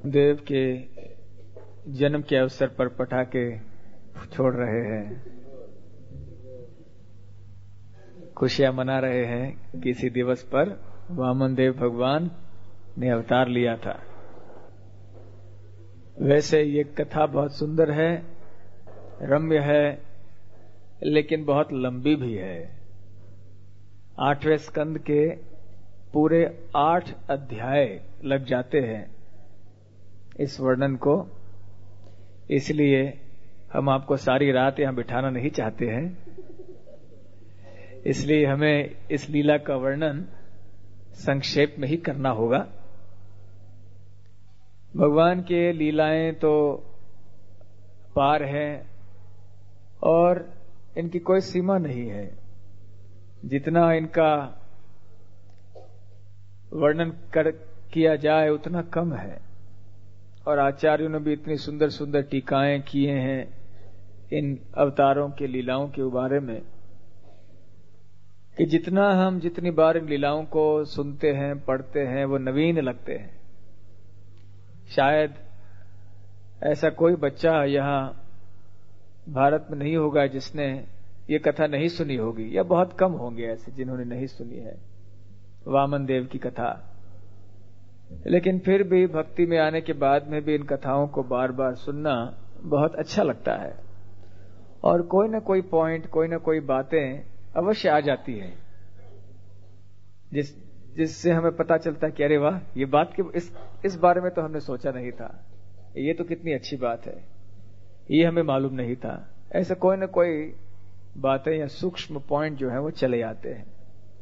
देव के जन्म के अवसर पर पटाखे छोड़ रहे हैं, खुशियां मना रहे हैं। किसी दिवस पर वामन देव भगवान ने अवतार लिया था। वैसे ये कथा बहुत सुंदर है, रम्य है, लेकिन बहुत लंबी भी है। 8वें स्कंद के पूरे 8 अध्याय लग जाते हैं इस वर्णन को, इसलिए हम आपको सारी रात यहां बिठाना नहीं चाहते हैं। इसलिए हमें इस लीला का वर्णन संक्षेप में ही करना होगा। भगवान के लीलाएं तो पार हैं और इनकी कोई सीमा नहीं है। जितना इनका वर्णन किया जाए उतना कम है। और आचार्यों ने भी इतनी सुंदर सुंदर टीकाएं किए हैं इन अवतारों के लीलाओं के बारे में कि जितनी बार इन लीलाओं को सुनते हैं, पढ़ते हैं, वो नवीन लगते हैं। शायद ऐसा कोई बच्चा यहां भारत में नहीं होगा जिसने ये कथा नहीं सुनी होगी, या बहुत कम होंगे ऐसे जिन्होंने नहीं सुनी है वामन देव की कथा। लेकिन फिर भी भक्ति में आने के बाद में भी इन कथाओं को बार बार सुनना बहुत अच्छा लगता है और कोई ना कोई पॉइंट, कोई ना कोई बातें अवश्य आ जाती है जिससे हमें पता चलता है कि अरे वाह, ये बात के इस बारे में तो हमने सोचा नहीं था, ये तो कितनी अच्छी बात है, ये हमें मालूम नहीं था। ऐसे कोई ना कोई बातें या सूक्ष्म पॉइंट जो है वो चले आते हैं।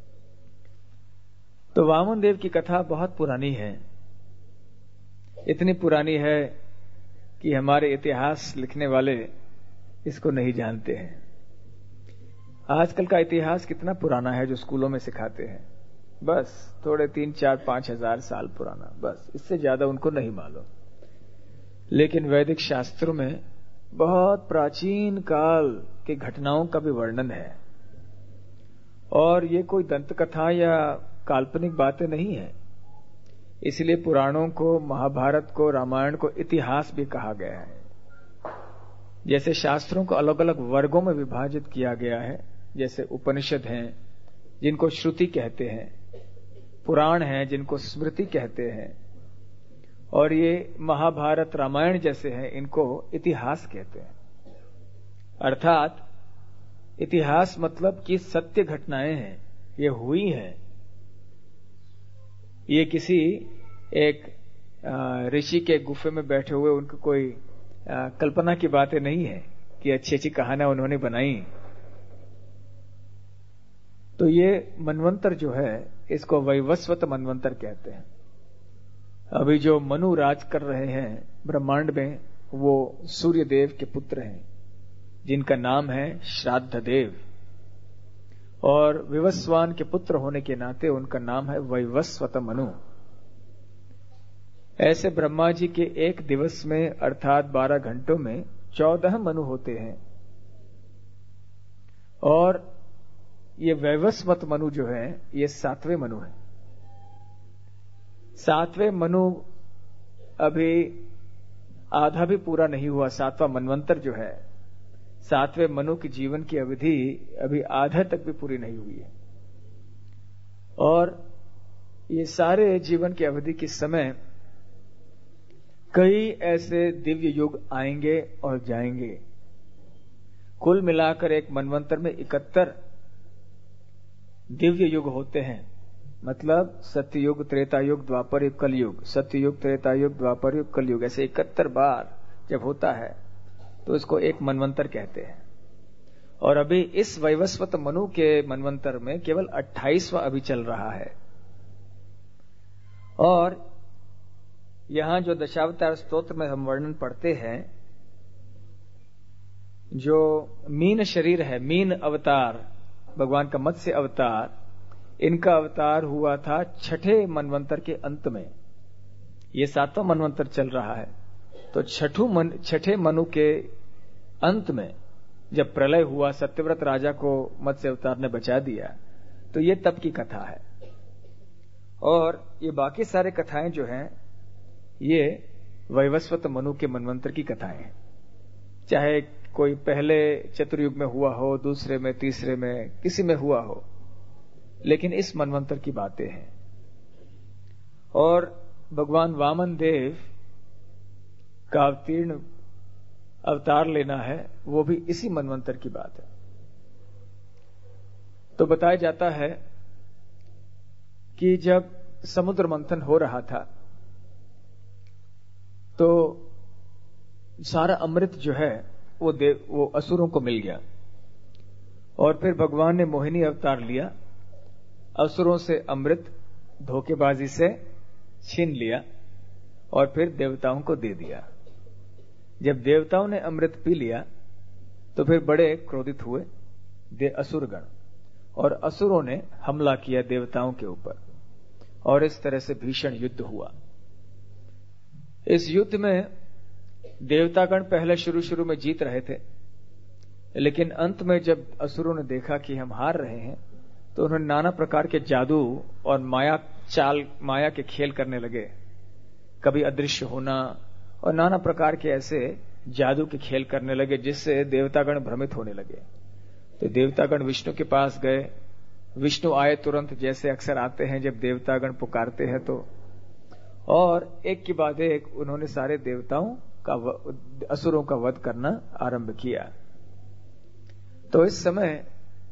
तो वामन देव की कथा बहुत पुरानी है। इतनी पुरानी है कि हमारे इतिहास लिखने वाले इसको नहीं जानते हैं। आजकल का इतिहास कितना पुराना है जो स्कूलों में सिखाते हैं, बस थोड़े 3, 4, 5 हजार साल पुराना, बस इससे ज्यादा उनको नहीं मालूम। लेकिन वैदिक शास्त्रों में बहुत प्राचीन काल की घटनाओं का भी वर्णन है और ये कोई दंत कथा या काल्पनिक बातें नहीं है। इसलिए पुराणों को, महाभारत को, रामायण को इतिहास भी कहा गया है। जैसे शास्त्रों को अलग अलग वर्गों में विभाजित किया गया है, जैसे उपनिषद हैं जिनको श्रुति कहते हैं, पुराण हैं जिनको स्मृति कहते हैं, और ये महाभारत रामायण जैसे हैं इनको इतिहास कहते हैं। अर्थात इतिहास मतलब कि सत्य घटनाएं हैं, ये हुई हैं। ये किसी एक ऋषि के गुफे में बैठे हुए उनको कोई कल्पना की बातें नहीं है कि अच्छी अच्छी कहानियां उन्होंने बनाई। तो ये मनवंतर जो है इसको वैवस्वत मनवंतर कहते हैं। अभी जो मनु राज कर रहे हैं ब्रह्मांड में, वो सूर्य देव के पुत्र हैं जिनका नाम है श्राद्ध देव, और विवस्वान के पुत्र होने के नाते उनका नाम है वैवस्वत मनु। ऐसे ब्रह्मा जी के एक दिवस में अर्थात 12 घंटों में 14 मनु होते हैं। और ये वैवस्वत मनु जो है ये 7वें मनु है। 7वें मनु अभी आधा भी पूरा नहीं हुआ। 7वां मनवंतर जो है, 7वें मनु की जीवन की अवधि अभी आधा तक भी पूरी नहीं हुई है। और ये सारे जीवन की अवधि के समय कई ऐसे दिव्य युग आएंगे और जाएंगे। कुल मिलाकर एक मनवंतर में 71 दिव्य युग होते हैं। मतलब सत्ययुग, त्रेतायुग, द्वापर युग, कलयुग, सत्ययुग, त्रेतायुग, द्वापर युग, कलयुग, ऐसे 71 बार जब होता है तो इसको एक मनवंतर कहते हैं। और अभी इस वैवस्वत मनु के मनवंतर में केवल 28वां अभी चल रहा है। और यहां जो दशावतार स्तोत्र में हम वर्णन पढ़ते हैं, जो मीन शरीर है, मीन अवतार, भगवान का मत्स्य अवतार, इनका अवतार हुआ था 6ठे मनवंतर के अंत में। ये 7वां मनवंतर चल रहा है। तो 6ठे मनु के अंत में जब प्रलय हुआ, सत्यव्रत राजा को मत्स्य अवतार ने बचा दिया, तो ये तब की कथा है। और ये बाकी सारे कथाएं जो हैं ये वैवस्वत मनु के मनवंतर की कथाएं, चाहे कोई पहले चतुर्युग में हुआ हो, दूसरे में, तीसरे में, किसी में हुआ हो, लेकिन इस मनवंतर की बातें हैं। और भगवान वामन देव का अवतीर्ण अवतार लेना है, वो भी इसी मनवंतर की बात है। तो बताया जाता है कि जब समुद्र मंथन हो रहा था तो सारा अमृत जो है वो असुरों को मिल गया, और फिर भगवान ने मोहिनी अवतार लिया, असुरों से अमृत धोखेबाजी से छीन लिया और फिर देवताओं को दे दिया। जब देवताओं ने अमृत पी लिया तो फिर बड़े क्रोधित हुए असुरगण, और असुरों ने हमला किया देवताओं के ऊपर, और इस तरह से भीषण युद्ध हुआ। इस युद्ध में देवतागण पहले शुरू में जीत रहे थे, लेकिन अंत में जब असुरों ने देखा कि हम हार रहे हैं, तो उन्होंने नाना प्रकार के जादू और माया के खेल करने लगे। कभी अदृश्य होना और नाना प्रकार के ऐसे जादू के खेल करने लगे, जिससे देवतागण भ्रमित होने लगे। तो देवतागण विष्णु के पास गए। विष्णु आए तुरंत, जैसे अक्सर आते हैं जब देवतागण पुकारते हैं तो, और एक के बाद एक उन्होंने सारे देवताओं का असुरों का वध करना आरंभ किया। तो इस समय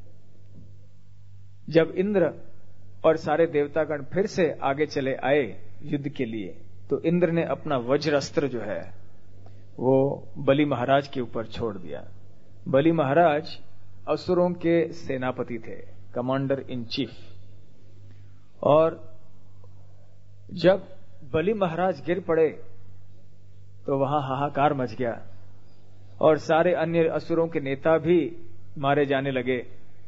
जब इंद्र और सारे देवतागण फिर से आगे चले आए युद्ध के लिए, तो इंद्र ने अपना वज्र अस्त्र जो है वो बलि महाराज के ऊपर छोड़ दिया। बलि महाराज असुरों के सेनापति थे, कमांडर इन चीफ। और जब बलि महाराज गिर पड़े तो वहां हाहाकार मच गया, और सारे अन्य असुरों के नेता भी मारे जाने लगे।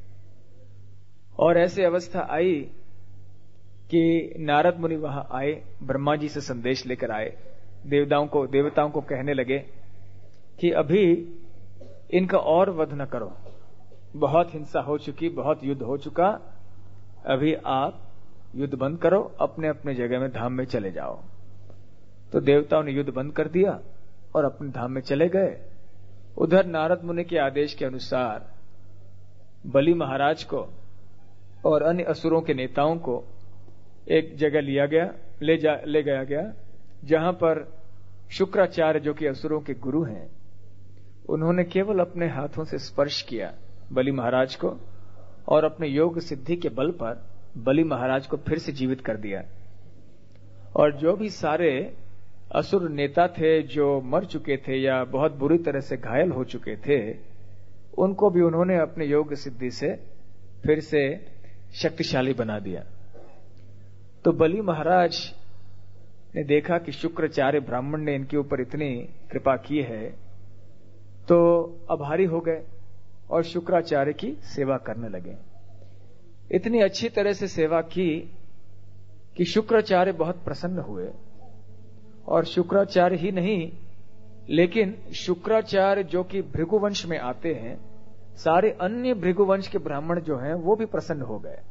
और ऐसी अवस्था आई कि नारद मुनि वहां आए, ब्रह्मा जी से संदेश लेकर आए, देवताओं को कहने लगे कि अभी इनका और वध न करो, बहुत हिंसा हो चुकी, बहुत युद्ध हो चुका, अभी आप युद्ध बंद करो, अपने अपने जगह में धाम में चले जाओ। तो देवताओं ने युद्ध बंद कर दिया और अपने धाम में चले गए। उधर नारद मुनि के आदेश के अनुसार बलि महाराज को और अन्य असुरों के नेताओं को एक जगह ले गया गया, जहां पर शुक्राचार्य जो कि असुरों के गुरु हैं, उन्होंने केवल अपने हाथों से स्पर्श किया बलि महाराज को, और अपने योग सिद्धि के बल पर बलि महाराज को फिर से जीवित कर दिया। और जो भी सारे असुर नेता थे जो मर चुके थे या बहुत बुरी तरह से घायल हो चुके थे, उनको भी उन्होंने अपने योग सिद्धि से फिर से शक्तिशाली बना दिया। तो बलि महाराज ने देखा कि शुक्राचार्य ब्राह्मण ने इनके ऊपर इतनी कृपा की है, तो आभारी हो गए और शुक्राचार्य की सेवा करने लगे। इतनी अच्छी तरह से सेवा की कि शुक्राचार्य बहुत प्रसन्न हुए। और शुक्राचार्य ही नहीं, लेकिन शुक्राचार्य जो कि भृगुवंश में आते हैं, सारे अन्य भृगुवंश के ब्राह्मण जो हैं वो भी प्रसन्न हो गए,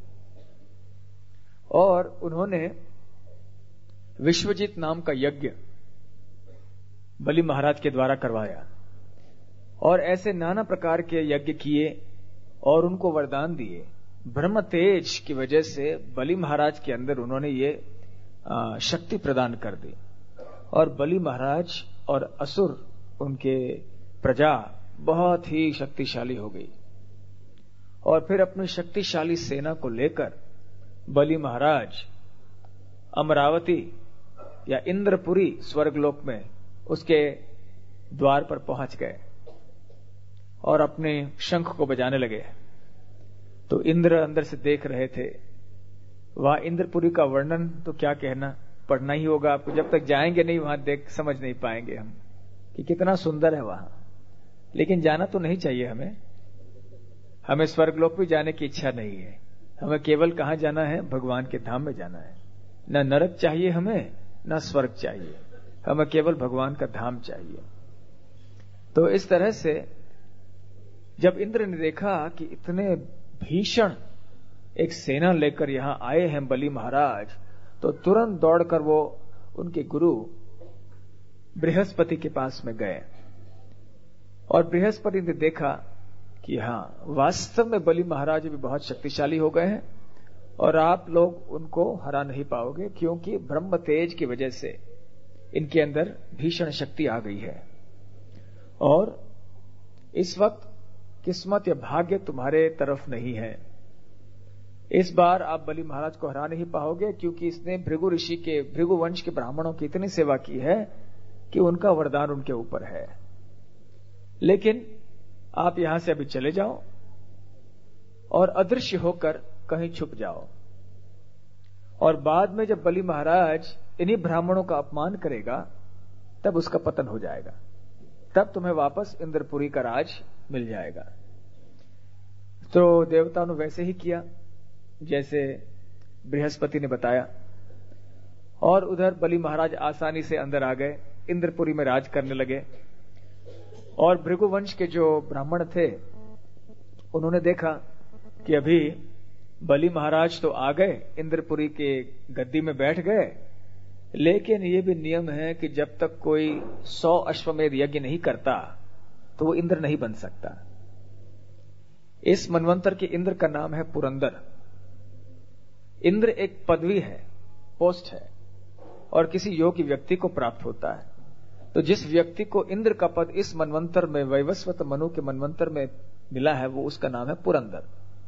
और उन्होंने विश्वजीत नाम का यज्ञ बलि महाराज के द्वारा करवाया, और ऐसे नाना प्रकार के यज्ञ किए और उनको वरदान दिए। ब्रह्म तेज की वजह से बलि महाराज के अंदर उन्होंने ये शक्ति प्रदान कर दी, और बलि महाराज और असुर, उनके प्रजा बहुत ही शक्तिशाली हो गई। और फिर अपनी शक्तिशाली सेना को लेकर बलि महाराज अमरावती या इंद्रपुरी स्वर्गलोक में उसके द्वार पर पहुंच गए और अपने शंख को बजाने लगे। तो इंद्र अंदर से देख रहे थे। वहां इंद्रपुरी का वर्णन तो क्या कहना, पढ़ना ही होगा आपको। जब तक जाएंगे नहीं वहां देख समझ नहीं पाएंगे हम कि कितना सुंदर है वहां। लेकिन जाना तो नहीं चाहिए हमें स्वर्गलोक भी जाने की इच्छा नहीं है। हमें केवल कहां जाना है, भगवान के धाम में जाना है। न नरक चाहिए हमें, न स्वर्ग चाहिए, हमें केवल भगवान का धाम चाहिए। तो इस तरह से जब इंद्र ने देखा कि इतने भीषण एक सेना लेकर यहां आए हैं बलि महाराज, तो तुरंत दौड़कर वो उनके गुरु बृहस्पति के पास में गए और बृहस्पति ने देखा कि हां, वास्तव में बलि महाराज भी बहुत शक्तिशाली हो गए हैं और आप लोग उनको हरा नहीं पाओगे, क्योंकि ब्रह्म तेज की वजह से इनके अंदर भीषण शक्ति आ गई है और इस वक्त किस्मत या भाग्य तुम्हारे तरफ नहीं है। इस बार आप बलि महाराज को हरा नहीं पाओगे, क्योंकि इसने भृगु ऋषि के, भृगु वंश के ब्राह्मणों की इतनी सेवा की है कि उनका वरदान उनके ऊपर है। लेकिन आप यहां से अभी चले जाओ और अदृश्य होकर कहीं छुप जाओ, और बाद में जब बलि महाराज इन्हीं ब्राह्मणों का अपमान करेगा तब उसका पतन हो जाएगा, तब तुम्हें वापस इंद्रपुरी का राज मिल जाएगा। तो देवताओं ने वैसे ही किया जैसे बृहस्पति ने बताया, और उधर बलि महाराज आसानी से अंदर आ गए, इंद्रपुरी में राज करने लगे। और भृगुवंश के जो ब्राह्मण थे उन्होंने देखा कि अभी बलि महाराज तो आ गए, इंद्रपुरी के गद्दी में बैठ गए, लेकिन ये भी नियम है कि जब तक कोई 100 अश्वमेध यज्ञ नहीं करता तो वो इंद्र नहीं बन सकता। इस मनवंतर के इंद्र का नाम है पुरंदर। इंद्र एक पदवी है, पोस्ट है, और किसी योग्य व्यक्ति को प्राप्त होता है। तो जिस व्यक्ति को इंद्र का पद इस मनवंतर में, वैवस्वत मनु के मनवंतर में मिला है, वो उसका नाम है पुरंदर।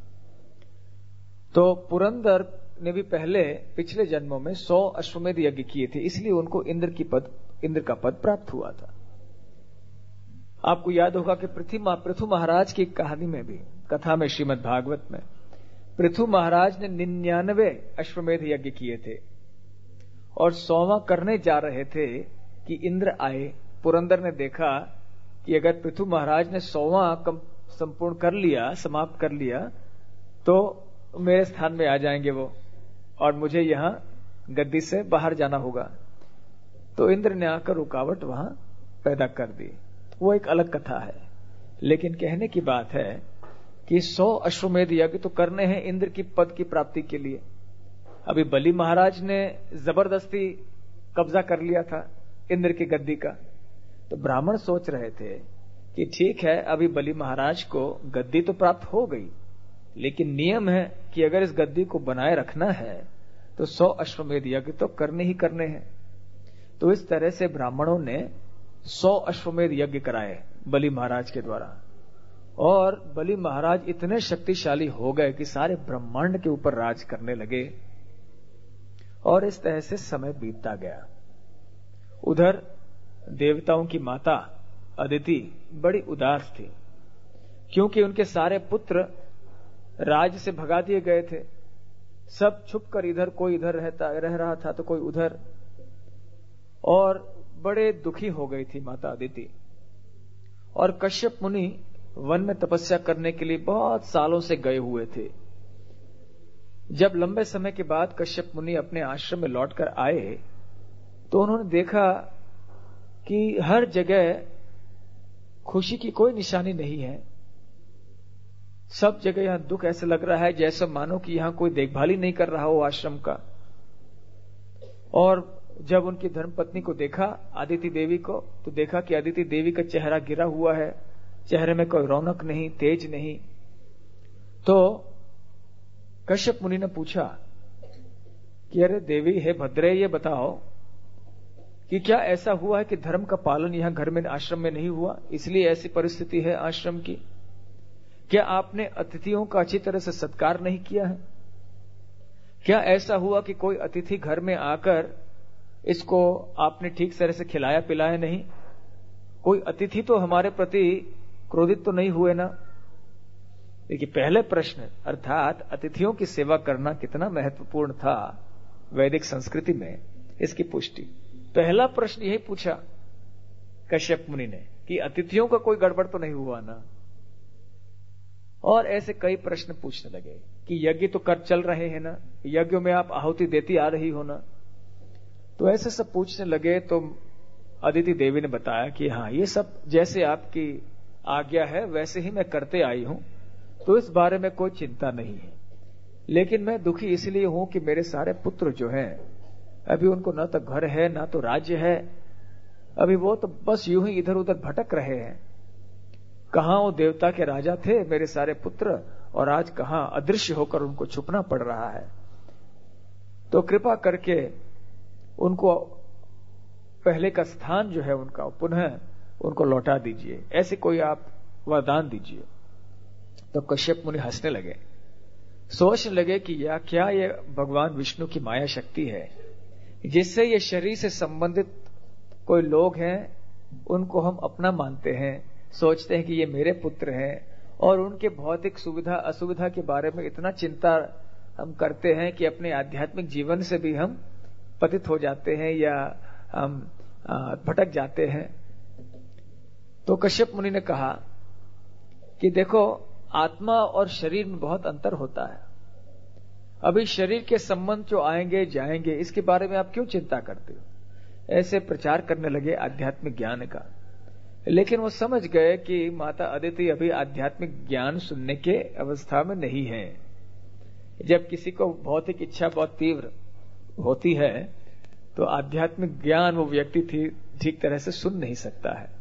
तो पुरंदर ने भी पहले पिछले जन्मों में 100 अश्वमेध यज्ञ किए थे, इसलिए उनको इंद्र का पद प्राप्त हुआ था। आपको याद होगा कि पृथु महाराज की कहानी में भी, कथा में, श्रीमद् भागवत में, पृथु महाराज ने 99 अश्वमेध यज्ञ किए थे और 100वां करने जा रहे थे कि इंद्र आए। पुरंदर ने देखा कि अगर पृथु महाराज ने 100वां संपूर्ण कर लिया, समाप्त कर लिया, तो मेरे स्थान में आ जाएंगे वो, और मुझे यहां गद्दी से बाहर जाना होगा। तो इंद्र ने आकर रुकावट वहां पैदा कर दी। वो एक अलग कथा है, लेकिन कहने की बात है कि 100 अश्वमेध यज्ञ तो करने हैं इंद्र की पद की प्राप्ति के लिए। अभी बलि महाराज ने जबरदस्ती कब्जा कर लिया था इंद्र की गद्दी का, तो ब्राह्मण सोच रहे थे कि ठीक है, अभी बलि महाराज को गद्दी तो प्राप्त हो गई, लेकिन नियम है कि अगर इस गद्दी को बनाए रखना है तो 100 अश्वमेध यज्ञ तो करने ही करने हैं। तो इस तरह से ब्राह्मणों ने 100 अश्वमेध यज्ञ कराए बलि महाराज के द्वारा, और बलि महाराज इतने शक्तिशाली हो गए कि सारे ब्रह्मांड के ऊपर राज करने लगे, और इस तरह से समय बीतता गया। उधर देवताओं की माता अदिति बड़ी उदास थी, क्योंकि उनके सारे पुत्र राज से भगा दिए गए थे। सब छुपकर इधर, कोई इधर रह रहा था तो कोई उधर, और बड़े दुखी हो गई थी माता अदिति। और कश्यप मुनि वन में तपस्या करने के लिए बहुत सालों से गए हुए थे। जब लंबे समय के बाद कश्यप मुनि अपने आश्रम में लौटकर आए तो उन्होंने देखा कि हर जगह खुशी की कोई निशानी नहीं है। सब जगह यहां दुख ऐसे लग रहा है जैसे मानो कि यहां कोई देखभाल ही नहीं कर रहा हो आश्रम का। और जब उनकी धर्मपत्नी को देखा, अदिति देवी को, तो देखा कि अदिति देवी का चेहरा गिरा हुआ है, चेहरे में कोई रौनक नहीं, तेज नहीं। तो कश्यप मुनि ने पूछा कि अरे देवी, हे भद्रे, ये बताओ कि क्या ऐसा हुआ है कि धर्म का पालन यहां घर में, आश्रम में नहीं हुआ, इसलिए ऐसी परिस्थिति है आश्रम की? क्या आपने अतिथियों का अच्छी तरह से सत्कार नहीं किया है? क्या ऐसा हुआ कि कोई अतिथि घर में आकर इसको आपने ठीक तरह से खिलाया पिलाया नहीं? कोई अतिथि तो हमारे प्रति क्रोधित तो नहीं हुए ना? देखिए, पहले प्रश्न अर्थात अतिथियों की सेवा करना कितना महत्वपूर्ण था वैदिक संस्कृति में, इसकी पुष्टि। पहला प्रश्न यही पूछा कश्यप मुनि ने कि अतिथियों का कोई गड़बड़ तो नहीं हुआ ना? और ऐसे कई प्रश्न पूछने लगे कि यज्ञ तो कर चल रहे हैं ना, यज्ञों में आप आहुति देती आ रही हो ना? तो ऐसे सब पूछने लगे। तो अदिति देवी ने बताया कि हाँ, ये सब जैसे आपकी आज्ञा है वैसे ही मैं करते आई हूं, तो इस बारे में कोई चिंता नहीं है। लेकिन मैं दुखी इसलिए हूं कि मेरे सारे पुत्र जो हैं अभी उनको न तो घर है ना तो राज्य है, अभी वो तो बस यूं ही इधर उधर भटक रहे हैं। कहां वो देवता के राजा थे मेरे सारे पुत्र, और आज कहां अदृश्य होकर उनको छुपना पड़ रहा है। तो कृपा करके उनको पहले का स्थान जो है उनका पुनः उनको लौटा दीजिए, ऐसे कोई आप वरदान दीजिए। तो कश्यप मुनि हंसने लगे, सोचने लगे कि या क्या ये भगवान विष्णु की माया शक्ति है, जिससे ये शरीर से संबंधित कोई लोग हैं उनको हम अपना मानते हैं, सोचते हैं कि ये मेरे पुत्र हैं, और उनके भौतिक सुविधा असुविधा के बारे में इतना चिंता हम करते हैं कि अपने आध्यात्मिक जीवन से भी हम पतित हो जाते हैं या हम भटक जाते हैं। तो कश्यप मुनि ने कहा कि देखो, आत्मा और शरीर में बहुत अंतर होता है। अभी शरीर के संबंध जो आएंगे जाएंगे, इसके बारे में आप क्यों चिंता करते हो? ऐसे प्रचार करने लगे आध्यात्मिक ज्ञान का। लेकिन वो समझ गए कि माता अदिति अभी आध्यात्मिक ज्ञान सुनने के अवस्था में नहीं है। जब किसी को भौतिक इच्छा बहुत तीव्र होती है तो आध्यात्मिक ज्ञान वो व्यक्ति ठीक तरह से सुन नहीं सकता है।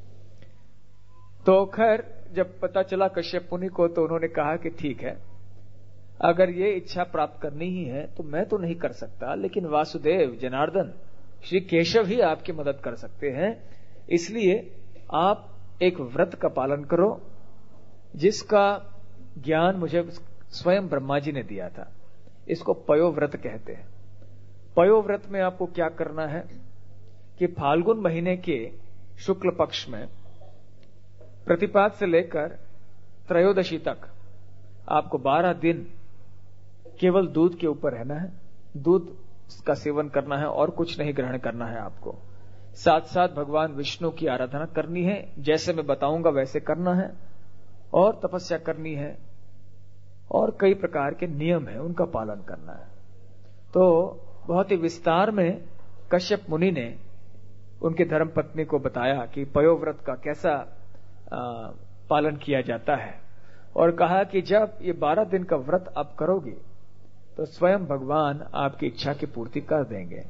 तो खैर जब पता चला कश्यप मुनि को, तो उन्होंने कहा कि ठीक है, अगर ये इच्छा प्राप्त करनी ही है तो मैं तो नहीं कर सकता, लेकिन वासुदेव, जनार्दन, श्री केशव ही आपकी मदद कर सकते हैं। इसलिए आप एक व्रत का पालन करो जिसका ज्ञान मुझे स्वयं ब्रह्मा जी ने दिया था। इसको पयोव्रत कहते हैं। पयोव्रत में आपको क्या करना है कि फाल्गुन महीने के शुक्ल पक्ष में प्रतिपाद से लेकर त्रयोदशी तक आपको 12 दिन केवल दूध के ऊपर रहना है, दूध का सेवन करना है और कुछ नहीं ग्रहण करना है आपको। साथ साथ भगवान विष्णु की आराधना करनी है, जैसे मैं बताऊंगा वैसे करना है, और तपस्या करनी है, और कई प्रकार के नियम है उनका पालन करना है। तो बहुत ही विस्तार में कश्यप मुनि ने उनकी धर्मपत्नी को बताया कि पयोव्रत का कैसा पालन किया जाता है, और कहा कि जब ये 12 दिन का व्रत आप करोगे तो स्वयं भगवान आपकी इच्छा की पूर्ति कर देंगे।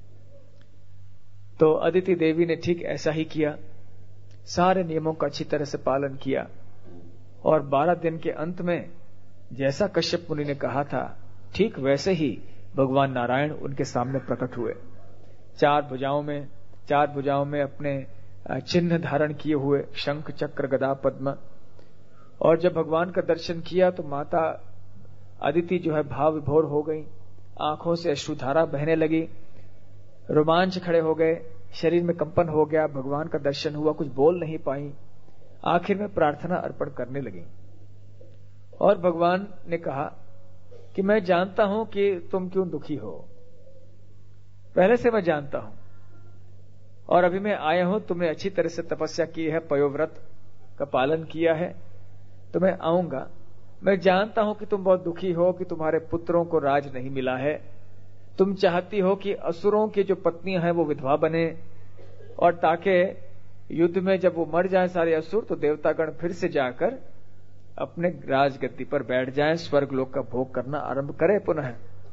तो अदिति देवी ने ठीक ऐसा ही किया, सारे नियमों का अच्छी तरह से पालन किया, और 12 दिन के अंत में जैसा कश्यप मुनि ने कहा था ठीक वैसे ही भगवान नारायण उनके सामने प्रकट हुए। 4 भुजाओं में अपने चिन्ह धारण किए हुए, शंख चक्र गदा पद्म। और जब भगवान का दर्शन किया तो माता अदिति जो है भाव विभोर हो गई, आंखों से अश्रुधारा बहने लगी, रोमांच खड़े हो गए, शरीर में कंपन हो गया, भगवान का दर्शन हुआ, कुछ बोल नहीं पाई, आखिर में प्रार्थना अर्पण करने लगी। और भगवान ने कहा कि मैं जानता हूं कि तुम क्यों दुखी हो, पहले से मैं जानता हूं, और अभी मैं आया हूं, तुमने अच्छी तरह से तपस्या की है, पयोव्रत का पालन किया है, तो मैं आऊंगा। मैं जानता हूं कि तुम बहुत दुखी हो कि तुम्हारे पुत्रों को राज नहीं मिला है, तुम चाहती हो कि असुरों की जो पत्नियां हैं वो विधवा बने, और ताकि युद्ध में जब वो मर जाए सारे असुर, तो देवतागण फिर से जाकर अपने राजगद्दी पर बैठ जाएं, स्वर्गलोक का भोग करना आरंभ करें पुनः।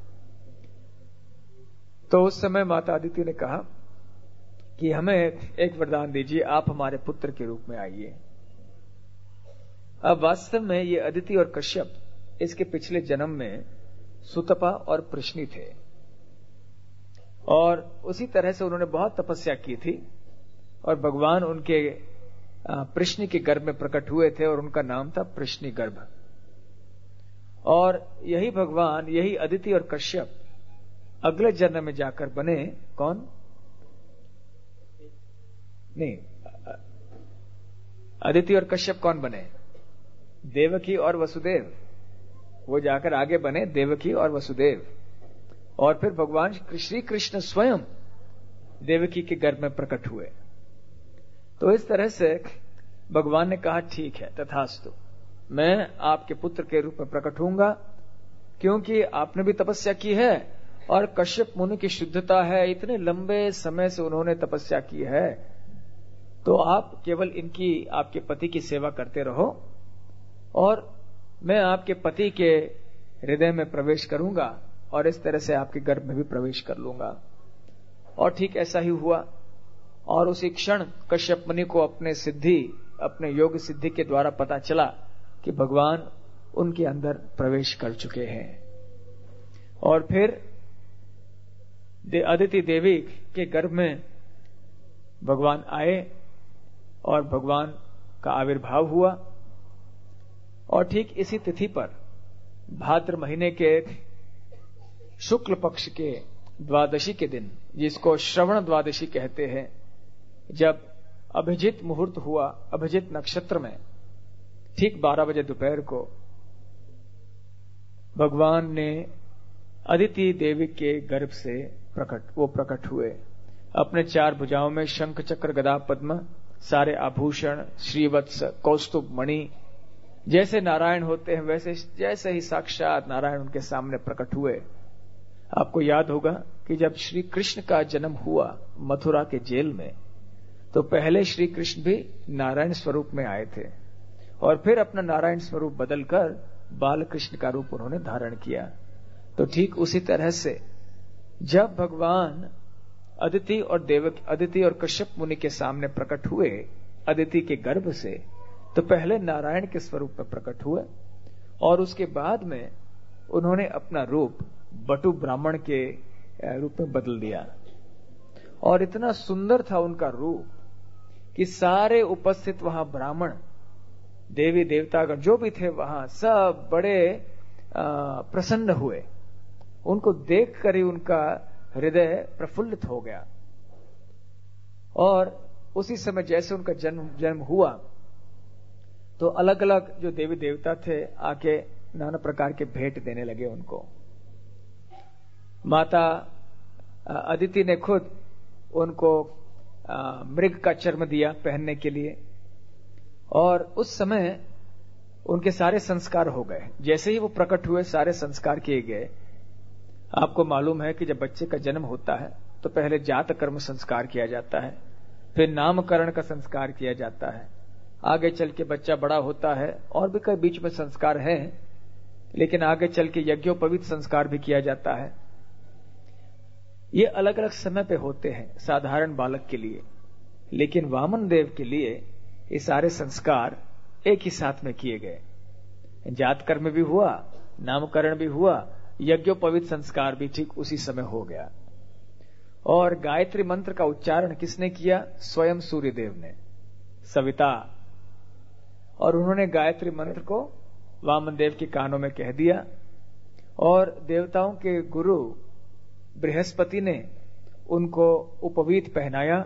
तो उस समय माता अदिति ने कहा कि हमें एक वरदान दीजिए, आप हमारे पुत्र के रूप में आइए। अब वास्तव में ये अदिति और कश्यप इसके पिछले जन्म में सुतपा और प्रश्नि थे, और उसी तरह से उन्होंने बहुत तपस्या की थी, और भगवान उनके प्रश्नि के गर्भ में प्रकट हुए थे, और उनका नाम था प्रश्नि गर्भ। और यही भगवान, यही अदिति और कश्यप अगले जन्म में जाकर बने कौन? नहीं, अदिति और कश्यप कौन बने? देवकी और वसुदेव। वो जाकर आगे बने देवकी और वसुदेव, और फिर भगवान श्री कृष्ण स्वयं देवकी के गर्भ में प्रकट हुए। तो इस तरह से भगवान ने कहा ठीक है, तथास्तु, मैं आपके पुत्र के रूप में प्रकट होऊंगा, क्योंकि आपने भी तपस्या की है और कश्यप मुनि की शुद्धता है, इतने लंबे समय से उन्होंने तपस्या की है, तो आप केवल इनकी, आपके पति की सेवा करते रहो, और मैं आपके पति के हृदय में प्रवेश करूंगा, और इस तरह से आपके गर्भ में भी प्रवेश कर लूंगा। और ठीक ऐसा ही हुआ। और उसी क्षण कश्यप मुनि को अपने योग सिद्धि के द्वारा पता चला कि भगवान उनके अंदर प्रवेश कर चुके हैं। और फिर अदिति देवी के गर्भ में भगवान आए और भगवान का आविर्भाव हुआ। और ठीक इसी तिथि पर भाद्र महीने के शुक्ल पक्ष के द्वादशी के दिन, जिसको श्रवण द्वादशी कहते हैं, जब अभिजित मुहूर्त हुआ, अभिजित नक्षत्र में ठीक 12 बजे दोपहर को भगवान ने अदिति देवी के गर्भ से प्रकट हुए। अपने 4 भुजाओं में शंख चक्र गदा पद्म, सारे आभूषण, श्रीवत्स, कौस्तुभ मणि, जैसे नारायण होते हैं वैसे जैसे ही साक्षात नारायण उनके सामने प्रकट हुए। आपको याद होगा कि जब श्री कृष्ण का जन्म हुआ मथुरा के जेल में, तो पहले श्री कृष्ण भी नारायण स्वरूप में आए थे और फिर अपना नारायण स्वरूप बदलकर बाल कृष्ण का रूप उन्होंने धारण किया। तो ठीक उसी तरह से जब भगवान अदिति और कश्यप मुनि के सामने प्रकट हुए अदिति के गर्भ से, तो पहले नारायण के स्वरूप में प्रकट हुए और उसके बाद में उन्होंने अपना रूप बटु ब्राह्मण के रूप में बदल दिया। और इतना सुंदर था उनका रूप कि सारे उपस्थित वहां ब्राह्मण, देवी देवतागण जो भी थे वहां, सब बड़े प्रसन्न हुए। उनको देखकर ही उनका हृदय प्रफुल्लित हो गया। और उसी समय जैसे उनका जन्म हुआ, तो अलग अलग जो देवी देवता थे आके नाना प्रकार के भेंट देने लगे उनको। माता अदिति ने खुद उनको मृग का चर्म दिया पहनने के लिए। और उस समय उनके सारे संस्कार हो गए। जैसे ही वो प्रकट हुए सारे संस्कार किए गए। आपको मालूम है कि जब बच्चे का जन्म होता है तो पहले जात कर्म संस्कार किया जाता है, फिर नामकरण का संस्कार किया जाता है। आगे चल के बच्चा बड़ा होता है और भी कई बीच में संस्कार हैं, लेकिन आगे चल के यज्ञोपवीत संस्कार भी किया जाता है। ये अलग अलग समय पे होते हैं साधारण बालक के लिए, लेकिन वामन देव के लिए ये सारे संस्कार एक ही साथ में किए गए। जात कर्म भी हुआ, नामकरण भी हुआ, यज्ञोपवीत संस्कार भी ठीक उसी समय हो गया। और गायत्री मंत्र का उच्चारण किसने किया? स्वयं सूर्यदेव ने, सविता। और उन्होंने गायत्री मंत्र को वामन देव के कानों में कह दिया। और देवताओं के गुरु बृहस्पति ने उनको उपवीत पहनाया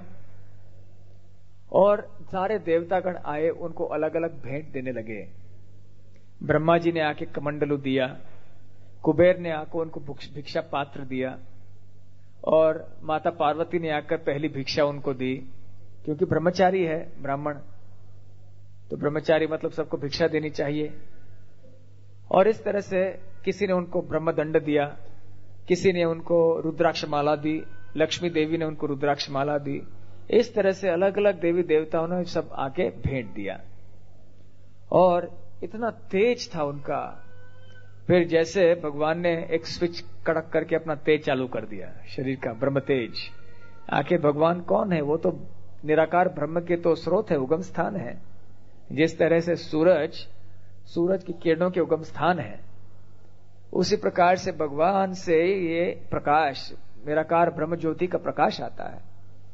और सारे देवतागण आए, उनको अलग अलग भेंट देने लगे। ब्रह्मा जी ने आके कमंडलू दिया, कुबेर ने आकर उनको भिक्षा पात्र दिया और माता पार्वती ने आकर पहली भिक्षा उनको दी, क्योंकि ब्रह्मचारी है ब्राह्मण, तो ब्रह्मचारी मतलब सबको भिक्षा देनी चाहिए। और इस तरह से किसी ने उनको ब्रह्मदंड दिया, किसी ने उनको रुद्राक्ष माला दी, लक्ष्मी देवी ने उनको रुद्राक्ष माला दी। इस तरह से अलग अलग देवी देवताओं ने सब आके भेंट दिया। और इतना तेज था उनका। फिर जैसे भगवान ने एक स्विच कड़क करके अपना तेज चालू कर दिया शरीर का, ब्रह्म तेज। आखिर भगवान कौन है? वो तो निराकार ब्रह्म के तो स्रोत है, उगम स्थान है। जिस तरह से सूरज की किरणों के उगम स्थान है, उसी प्रकार से भगवान से ये प्रकाश, निराकार ब्रह्म ज्योति का प्रकाश आता है।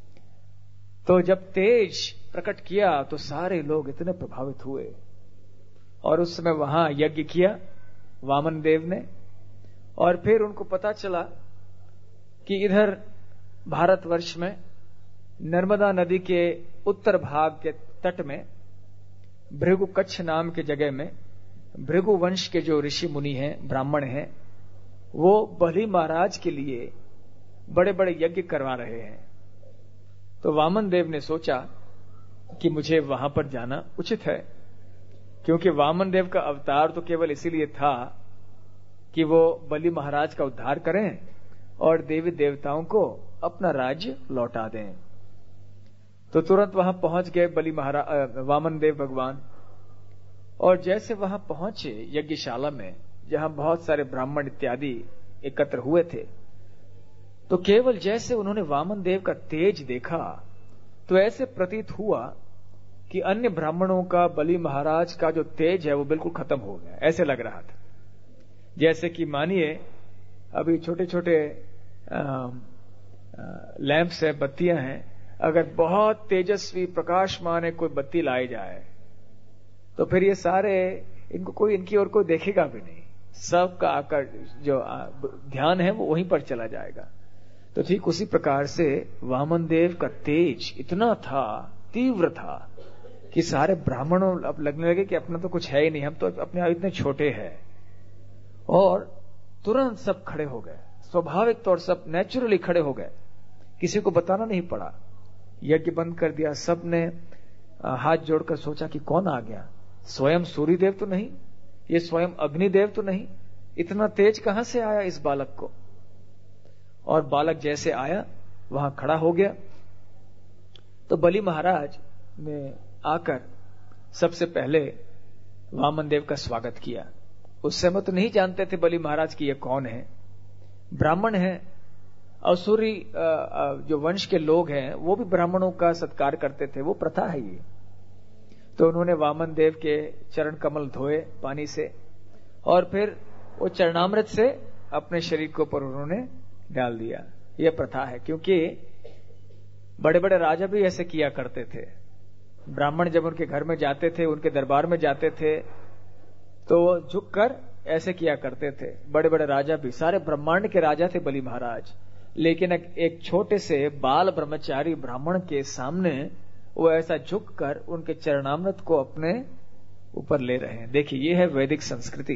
तो जब तेज प्रकट किया तो सारे लोग इतने प्रभावित हुए। और उस समय वहां यज्ञ किया वामन देव ने। और फिर उनको पता चला कि इधर भारतवर्ष में नर्मदा नदी के उत्तर भाग के तट में भृगु कच्छ नाम के जगह में भृगु वंश के जो ऋषि मुनि हैं, ब्राह्मण हैं, वो बलि महाराज के लिए बड़े बड़े यज्ञ करवा रहे हैं। तो वामन देव ने सोचा कि मुझे वहां पर जाना उचित है, क्योंकि वामन देव का अवतार तो केवल इसीलिए था कि वो बलि महाराज का उद्धार करें और देवी देवताओं को अपना राज्य लौटा दें। तो तुरंत वहां पहुंच गए वामन देव भगवान। और जैसे वहां पहुंचे यज्ञशाला में, जहां बहुत सारे ब्राह्मण इत्यादि एकत्र हुए थे, तो केवल जैसे उन्होंने वामन देव का तेज देखा, तो ऐसे प्रतीत हुआ कि अन्य ब्राह्मणों का बलि महाराज का जो तेज है वो बिल्कुल खत्म हो गया, ऐसे लग रहा था। जैसे कि मानिए अभी छोटे छोटे लैंप्स है, बत्तियां हैं, अगर बहुत तेजस्वी प्रकाशमान है कोई बत्ती लाई जाए तो फिर ये सारे इनको कोई इनकी ओर कोई देखेगा भी नहीं, सबका आकर जो ध्यान है वो वहीं पर चला जाएगा। तो ठीक उसी प्रकार से वामन देव का तेज इतना था, तीव्र था कि सारे ब्राह्मणों अब लगने लगे कि अपना तो कुछ है ही नहीं, हम तो अपने आप इतने छोटे हैं। और तुरंत सब खड़े हो गए, स्वाभाविक तौर सब नेचुरली खड़े हो गए, किसी को बताना नहीं पड़ा। यज्ञ बंद कर दिया, सबने हाथ जोड़कर सोचा कि कौन आ गया, स्वयं सूर्यदेव तो नहीं, ये स्वयं अग्निदेव तो नहीं, इतना तेज कहां से आया इस बालक को। और बालक जैसे आया वहां खड़ा हो गया। तो बलि महाराज ने आकर सबसे पहले वामन देव का स्वागत किया। उस समय तो नहीं जानते थे बलि महाराज की ये कौन है, ब्राह्मण है, असुरी जो वंश के लोग हैं वो भी ब्राह्मणों का सत्कार करते थे, वो प्रथा है ये। तो उन्होंने वामन देव के चरण कमल धोए पानी से और फिर वो चरणामृत से अपने शरीर के ऊपर उन्होंने डाल दिया। यह प्रथा है, क्योंकि बड़े बड़े राजा भी ऐसे किया करते थे। ब्राह्मण जब उनके घर में जाते थे, उनके दरबार में जाते थे, तो झुककर ऐसे किया करते थे। बड़े बड़े राजा भी, सारे ब्रह्मांड के राजा थे बलि महाराज, लेकिन एक छोटे से बाल ब्रह्मचारी ब्राह्मण के सामने वो ऐसा झुककर उनके चरणामृत को अपने ऊपर ले रहे हैं। देखिए, ये है वैदिक संस्कृति।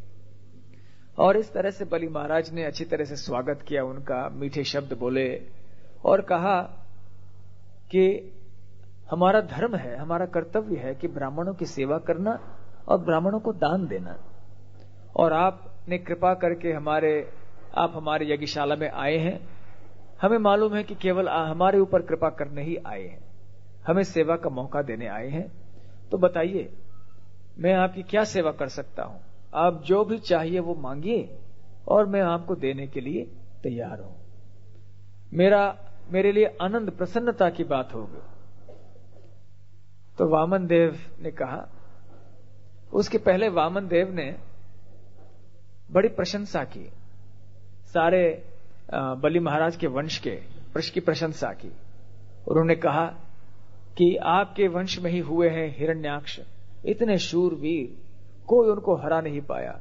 और इस तरह से बलि महाराज ने अच्छी तरह से स्वागत किया उनका, मीठे शब्द बोले और कहा कि हमारा धर्म है, हमारा कर्तव्य है कि ब्राह्मणों की सेवा करना और ब्राह्मणों को दान देना। और आपने कृपा करके आप हमारे यज्ञशाला में आए हैं, हमें मालूम है कि केवल हमारे ऊपर कृपा करने ही आए हैं, हमें सेवा का मौका देने आए हैं। तो बताइए मैं आपकी क्या सेवा कर सकता हूं, आप जो भी चाहिए वो मांगिए और मैं आपको देने के लिए तैयार हूं। मेरे लिए आनंद प्रसन्नता की बात होगी। तो वामन देव ने कहा, उसके पहले वामन देव ने बड़ी प्रशंसा की, सारे बलि महाराज के वंश की प्रशंसा की। उन्होंने कहा कि आपके वंश में ही हुए हैं हिरण्याक्ष, इतने शूरवीर, कोई उनको हरा नहीं पाया।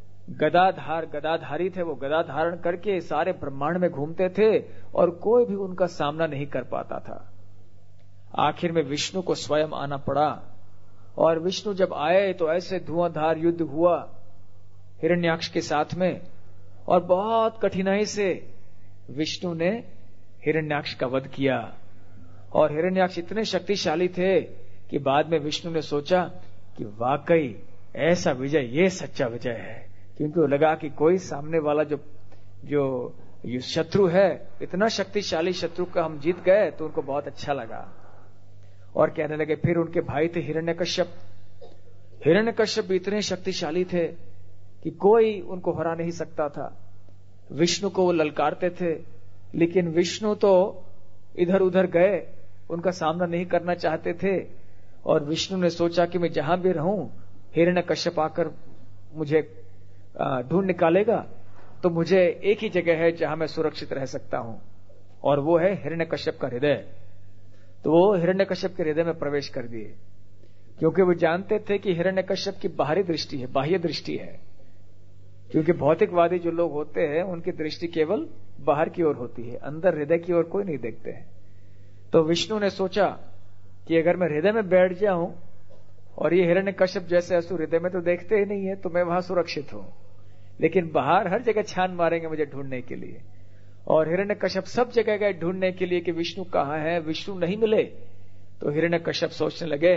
गदाधारी थे वो, गदा धारण करके सारे ब्रह्मांड में घूमते थे और कोई भी उनका सामना नहीं कर पाता था। आखिर में विष्णु को स्वयं आना पड़ा और विष्णु जब आए तो ऐसे धुआंधार युद्ध हुआ हिरण्याक्ष के साथ में, और बहुत कठिनाई से विष्णु ने हिरण्याक्ष का वध किया। और हिरण्याक्ष इतने शक्तिशाली थे कि बाद में विष्णु ने सोचा कि वाकई ऐसा विजय ये सच्चा विजय है, क्योंकि वो लगा कि कोई सामने वाला जो शत्रु है, इतना शक्तिशाली शत्रु का हम जीत गए, तो उनको बहुत अच्छा लगा। और कहने लगे, फिर उनके भाई थे हिरण्यकश्यप। हिरण्यकश्यप भी इतने शक्तिशाली थे कि कोई उनको हरा नहीं सकता था। विष्णु को वो ललकारते थे, लेकिन विष्णु तो इधर उधर गए, उनका सामना नहीं करना चाहते थे। और विष्णु ने सोचा कि मैं जहां भी रहूं हिरण्यकश्यप आकर मुझे ढूंढ निकालेगा, तो मुझे एक ही जगह है जहां मैं सुरक्षित रह सकता हूं, और वो है हिरण्यकश्यप का हृदय। तो वो हिरण्यकश्यप के हृदय में प्रवेश कर दिए, क्योंकि वो जानते थे कि हिरण्यकश्यप की बाहरी दृष्टि है, बाह्य दृष्टि है। क्योंकि भौतिकवादी जो लोग होते हैं उनकी दृष्टि केवल बाहर की ओर होती है, अंदर हृदय की ओर कोई नहीं देखते हैं। तो विष्णु ने सोचा कि अगर मैं हृदय में बैठ जाऊं, और ये हिरण्यकश्यप जैसे असुर हृदय में तो देखते ही नहीं है, तो मैं वहां सुरक्षित हूं, लेकिन बाहर हर जगह छान मारेंगे मुझे ढूंढने के लिए। और हिरण्यकश्यप सब जगह गए ढूंढने के लिए कि विष्णु कहां है, विष्णु नहीं मिले। तो हिरण्यकश्यप सोचने लगे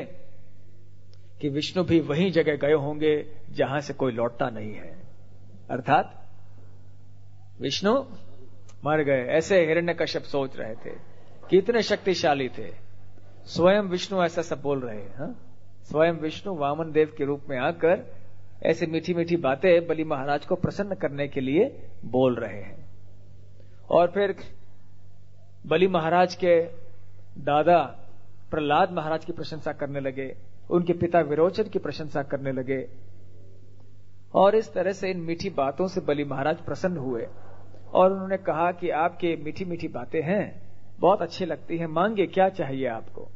कि विष्णु भी वही जगह गए होंगे जहां से कोई लौटता नहीं है, अर्थात विष्णु मर गए। ऐसे हिरण्यकश्यप सोच रहे थे कि इतने शक्तिशाली थे। स्वयं विष्णु ऐसा सब बोल रहे हैं। स्वयं विष्णु वामन देव के रूप में आकर ऐसे मीठी मीठी बातें बलि महाराज को प्रसन्न करने के लिए बोल रहे हैं। और फिर बलि महाराज के दादा प्रहलाद महाराज की प्रशंसा करने लगे, उनके पिता विरोचन की प्रशंसा करने लगे। और इस तरह से इन मीठी बातों से बलि महाराज प्रसन्न हुए और उन्होंने कहा कि आपके मीठी मीठी बातें हैं, बहुत अच्छी लगती हैं, मांगे क्या चाहिए आपको।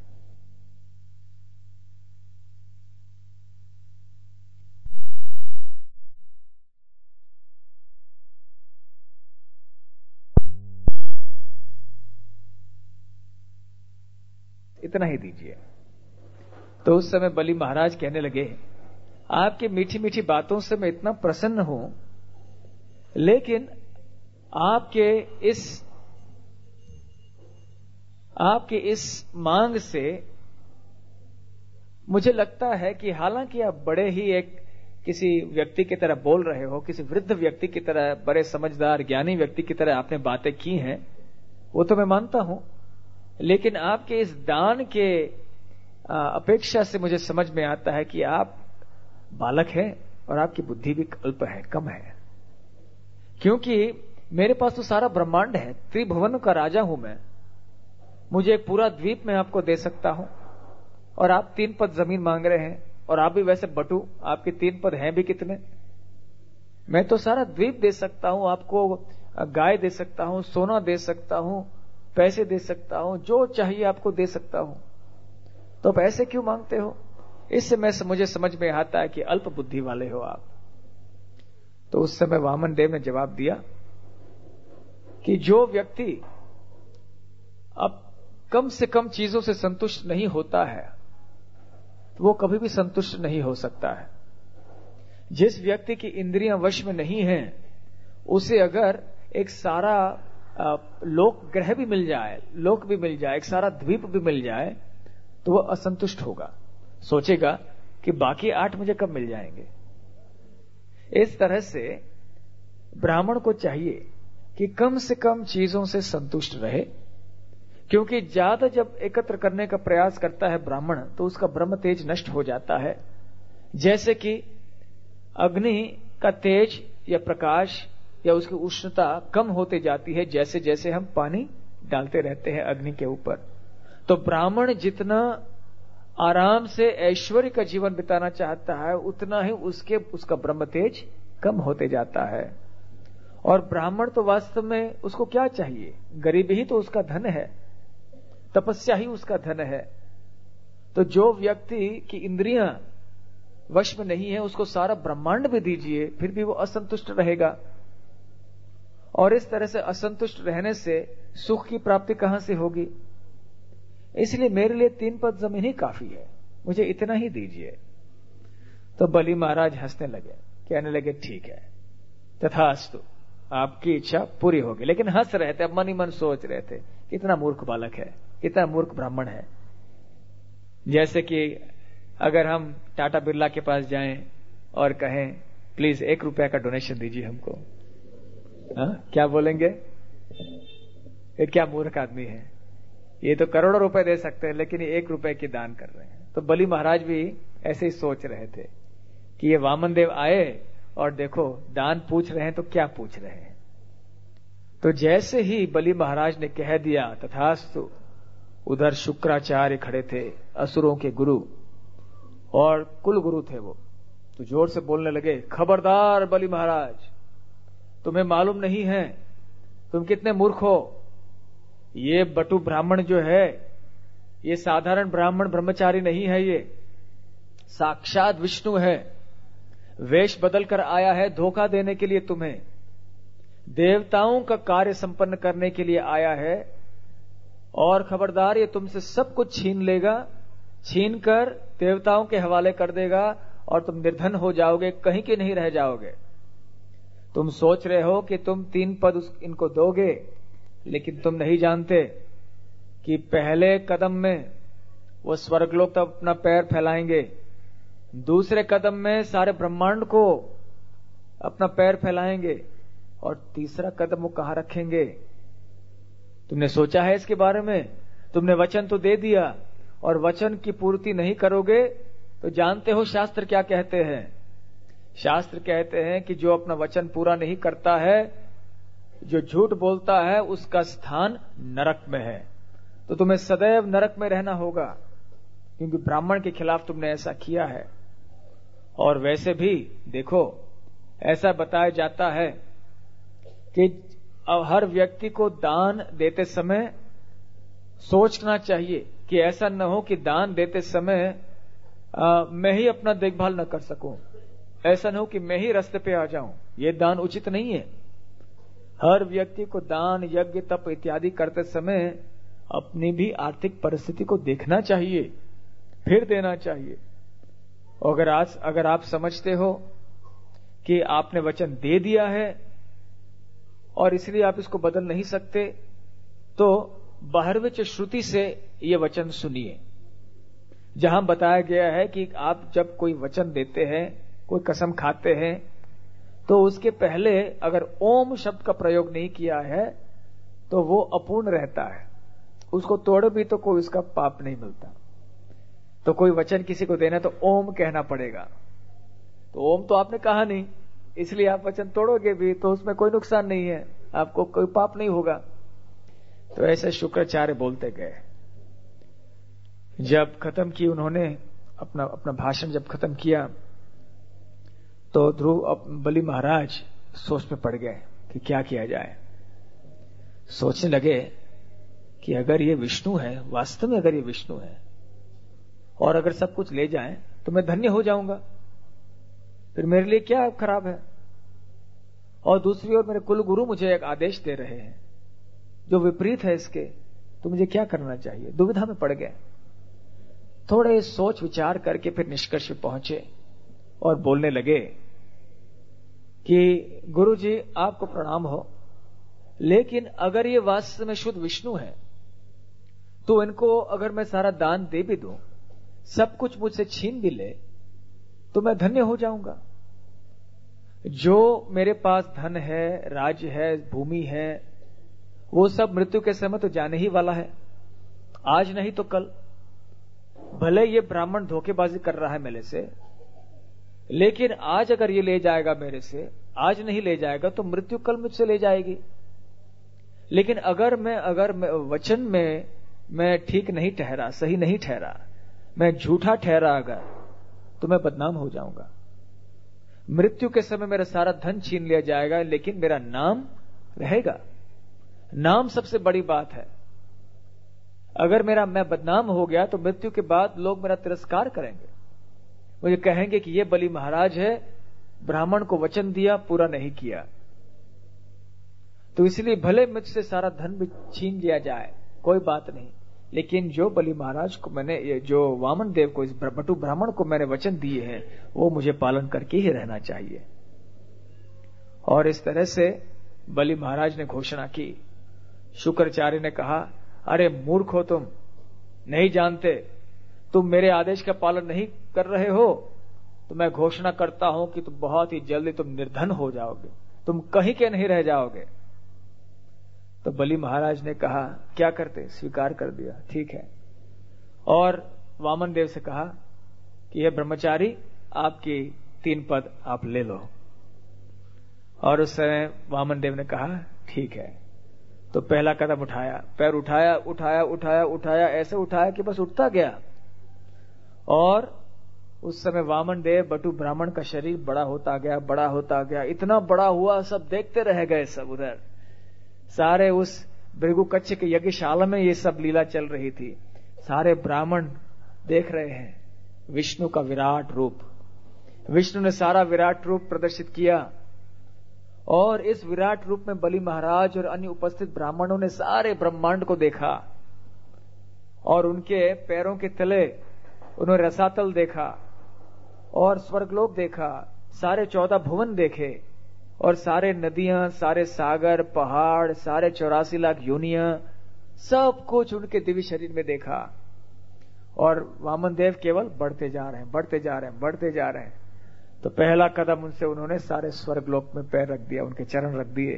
इतना ही दीजिए। तो उस समय बलि महाराज कहने लगे, आपकी मीठी मीठी बातों से मैं इतना प्रसन्न हूं, लेकिन आपके इस मांग से मुझे लगता है कि हालांकि आप बड़े ही एक किसी व्यक्ति की तरह बोल रहे हो, किसी वृद्ध व्यक्ति की तरह, बड़े समझदार ज्ञानी व्यक्ति की तरह आपने बातें की हैं, वो तो मैं मानता हूं, लेकिन आपके इस दान के अपेक्षा से मुझे समझ में आता है कि आप बालक हैं और आपकी बुद्धि भी अल्प है, कम है। क्योंकि मेरे पास तो सारा ब्रह्मांड है, त्रिभुवन का राजा हूं मैं, मुझे एक पूरा द्वीप में आपको दे सकता हूं, और आप 3 पद जमीन मांग रहे हैं, और आप भी वैसे बटू, आपके 3 पद हैं भी कितने। मैं तो सारा द्वीप दे सकता हूं आपको, गाय दे सकता हूं, सोना दे सकता हूं, पैसे दे सकता हूं, जो चाहिए आपको दे सकता हूं, तो पैसे क्यों मांगते हो। इससे मुझे समझ में आता है कि अल्प बुद्धि वाले हो आप। तो उस समय वामन देव ने जवाब दिया कि जो व्यक्ति अब कम से कम चीजों से संतुष्ट नहीं होता है, तो वो कभी भी संतुष्ट नहीं हो सकता है। जिस व्यक्ति की इंद्रियां वश में नहीं हैं, उसे अगर एक सारा लोक ग्रह भी मिल जाए, लोक भी मिल जाए, एक सारा द्वीप भी मिल जाए, तो वह असंतुष्ट होगा, सोचेगा कि बाकी 8 मुझे कब मिल जाएंगे। इस तरह से ब्राह्मण को चाहिए कि कम से कम चीजों से संतुष्ट रहे, क्योंकि ज्यादा जब एकत्र करने का प्रयास करता है ब्राह्मण, तो उसका ब्रह्म तेज नष्ट हो जाता है। जैसे कि अग्नि का तेज या प्रकाश या उसकी उष्णता कम होते जाती है जैसे जैसे हम पानी डालते रहते हैं अग्नि के ऊपर। तो ब्राह्मण जितना आराम से ऐश्वर्य का जीवन बिताना चाहता है, उतना ही उसका ब्रह्म तेज कम होते जाता है। और ब्राह्मण तो वास्तव में उसको क्या चाहिए, गरीबी ही तो उसका धन है, तपस्या ही उसका धन है। तो जो व्यक्ति की इंद्रियां वश में नहीं है, उसको सारा ब्रह्मांड भी दीजिए, फिर भी वो असंतुष्ट रहेगा। और इस तरह से असंतुष्ट रहने से सुख की प्राप्ति कहां से होगी। इसलिए मेरे लिए 3 पद जमीन ही काफी है, मुझे इतना ही दीजिए। तो बलि महाराज हंसने लगे, कहने लगे ठीक है, तथास्तु, आपकी इच्छा पूरी होगी। लेकिन हंस रहे थे, अब मन ही मन सोच रहे थे, कितना मूर्ख बालक है, कितना मूर्ख ब्राह्मण है। जैसे कि अगर हम टाटा बिरला के पास जाएं और कहें प्लीज 1 रुपया का डोनेशन दीजिए हमको, क्या बोलेंगे, ये क्या मूर्ख आदमी है, ये तो करोड़ों रुपए दे सकते हैं, लेकिन ये 1 रुपए की दान कर रहे हैं। तो बलि महाराज भी ऐसे ही सोच रहे थे कि ये वामन देव आए और देखो दान पूछ रहे हैं, तो क्या पूछ रहे हैं। तो जैसे ही बलि महाराज ने कह दिया तथास्तु, उधर शुक्राचार्य खड़े थे, असुरों के गुरु और कुल गुरु थे वो, तो जोर से बोलने लगे, खबरदार बलि महाराज, तुम्हें मालूम नहीं है तुम कितने मूर्ख हो। ये बटु ब्राह्मण जो है, ये साधारण ब्राह्मण ब्रह्मचारी नहीं है, ये साक्षात विष्णु है, वेश बदल कर आया है धोखा देने के लिए तुम्हें, देवताओं का कार्य संपन्न करने के लिए आया है। और खबरदार, ये तुमसे सब कुछ छीन लेगा, छीन कर देवताओं के हवाले कर देगा और तुम निर्धन हो जाओगे, कहीं के नहीं रह जाओगे। तुम सोच रहे हो कि तुम 3 पद इनको दोगे, लेकिन तुम नहीं जानते कि पहले कदम में वो स्वर्गलोक तक अपना पैर फैलाएंगे, दूसरे कदम में सारे ब्रह्मांड को अपना पैर फैलाएंगे, और तीसरा कदम वो कहां रखेंगे। तुमने सोचा है इसके बारे में? तुमने वचन तो दे दिया, और वचन की पूर्ति नहीं करोगे तो जानते हो शास्त्र क्या कहते हैं। शास्त्र कहते हैं कि जो अपना वचन पूरा नहीं करता है, जो झूठ बोलता है, उसका स्थान नरक में है। तो तुम्हें सदैव नरक में रहना होगा। क्योंकि ब्राह्मण के खिलाफ तुमने ऐसा किया है। और वैसे भी देखो, ऐसा बताया जाता है कि हर व्यक्ति को दान देते समय सोचना चाहिए कि ऐसा न हो कि दान देते समय मैं ही अपना देखभाल न कर सकूं, ऐसा न हो कि मैं ही रास्ते पे आ जाऊं। ये दान उचित नहीं है। हर व्यक्ति को दान, यज्ञ, तप इत्यादि करते समय अपनी भी आर्थिक परिस्थिति को देखना चाहिए, फिर देना चाहिए। अगर आप समझते हो कि आपने वचन दे दिया है और इसलिए आप इसको बदल नहीं सकते, तो बाहरविच श्रुति से ये वचन सुनिए, जहां बताया गया है कि आप जब कोई वचन देते हैं, कोई कसम खाते हैं, तो उसके पहले अगर ओम शब्द का प्रयोग नहीं किया है तो वो अपूर्ण रहता है। उसको तोड़ भी तो कोई उसका पाप नहीं मिलता। तो कोई वचन किसी को देना तो ओम कहना पड़ेगा। तो ओम तो आपने कहा नहीं, इसलिए आप वचन तोड़ोगे भी तो उसमें कोई नुकसान नहीं है, आपको कोई पाप नहीं होगा। तो ऐसे शुक्राचार्य बोलते गए। जब खत्म की उन्होंने अपना भाषण जब खत्म किया तो बलि महाराज सोच में पड़ गए कि क्या किया जाए। सोचने लगे कि अगर ये विष्णु है, वास्तव में अगर ये विष्णु है और अगर सब कुछ ले जाएं तो मैं धन्य हो जाऊंगा, फिर मेरे लिए क्या खराब है। और दूसरी ओर मेरे कुल गुरु मुझे एक आदेश दे रहे हैं जो विपरीत है इसके, तो मुझे क्या करना चाहिए। दुविधा में पड़ गए। थोड़े सोच विचार करके फिर निष्कर्ष पे पहुंचे और बोलने लगे कि गुरु जी आपको प्रणाम हो, लेकिन अगर ये वास्तव में शुद्ध विष्णु है तो इनको अगर मैं सारा दान दे भी दूं, सब कुछ मुझसे छीन भी ले, तो मैं धन्य हो जाऊंगा। जो मेरे पास धन है, राज्य है, भूमि है, वो सब मृत्यु के समय तो जाने ही वाला है, आज नहीं तो कल। भले ये ब्राह्मण धोखेबाजी कर रहा है मेरे से, लेकिन आज अगर ये ले जाएगा मेरे से, आज नहीं ले जाएगा तो मृत्यु कल मुझसे ले जाएगी। लेकिन अगर मैं वचन में मैं ठीक नहीं ठहरा, सही नहीं ठहरा, मैं झूठा ठहरा अगर, तो मैं बदनाम हो जाऊंगा। मृत्यु के समय मेरा सारा धन छीन लिया जाएगा, लेकिन मेरा नाम रहेगा। नाम सबसे बड़ी बात है। अगर मैं बदनाम हो गया तो मृत्यु के बाद लोग मेरा तिरस्कार करेंगे, मुझे कहेंगे कि ये बलि महाराज है, ब्राह्मण को वचन दिया, पूरा नहीं किया। तो इसलिए भले मुझसे सारा धन भी छीन लिया जाए, कोई बात नहीं, लेकिन जो बलि महाराज को मैंने, जो वामन देव को, इस बटु ब्राह्मण को मैंने वचन दिए हैं, वो मुझे पालन करके ही रहना चाहिए। और इस तरह से बलि महाराज ने घोषणा की। शुक्राचार्य ने कहा, अरे मूर्ख हो तुम, नहीं जानते, तुम मेरे आदेश का पालन नहीं कर रहे हो, तो मैं घोषणा करता हूं कि तुम बहुत ही जल्दी तुम निर्धन हो जाओगे, तुम कहीं के नहीं रह जाओगे। तो बलि महाराज ने कहा, क्या करते, स्वीकार कर दिया, ठीक है। और वामन देव से कहा कि यह ब्रह्मचारी, आपकी 3 पद आप ले लो। और उस समय वामन देव ने कहा, ठीक है। तो पहला कदम उठाया, पैर उठाया उठाया उठाया उठाया, ऐसे उठाया कि बस उठता गया। और उस समय वामन देव बटु ब्राह्मण का शरीर बड़ा होता गया, बड़ा होता गया, इतना बड़ा हुआ, सब देखते रह गए। सब उधर सारे उस भृगुकच्छ के यज्ञशाला में ये सब लीला चल रही थी। सारे ब्राह्मण देख रहे हैं विष्णु का विराट रूप। विष्णु ने सारा विराट रूप प्रदर्शित किया और इस विराट रूप में बलि महाराज और अन्य उपस्थित ब्राह्मणों ने सारे ब्रह्मांड को देखा और उनके पैरों के तले उन्होंने रसातल देखा और स्वर्गलोक देखा, सारे 14 भुवन देखे और सारे नदियां, सारे सागर, पहाड़, सारे 84 लाख योनियां, सब कुछ उनके दिव्य शरीर में देखा। और वामन देव केवल बढ़ते जा रहे हैं, बढ़ते जा रहे हैं, बढ़ते जा रहे हैं। तो पहला कदम उनसे उन्होंने सारे स्वर्गलोक में पैर रख दिया, उनके चरण रख दिए।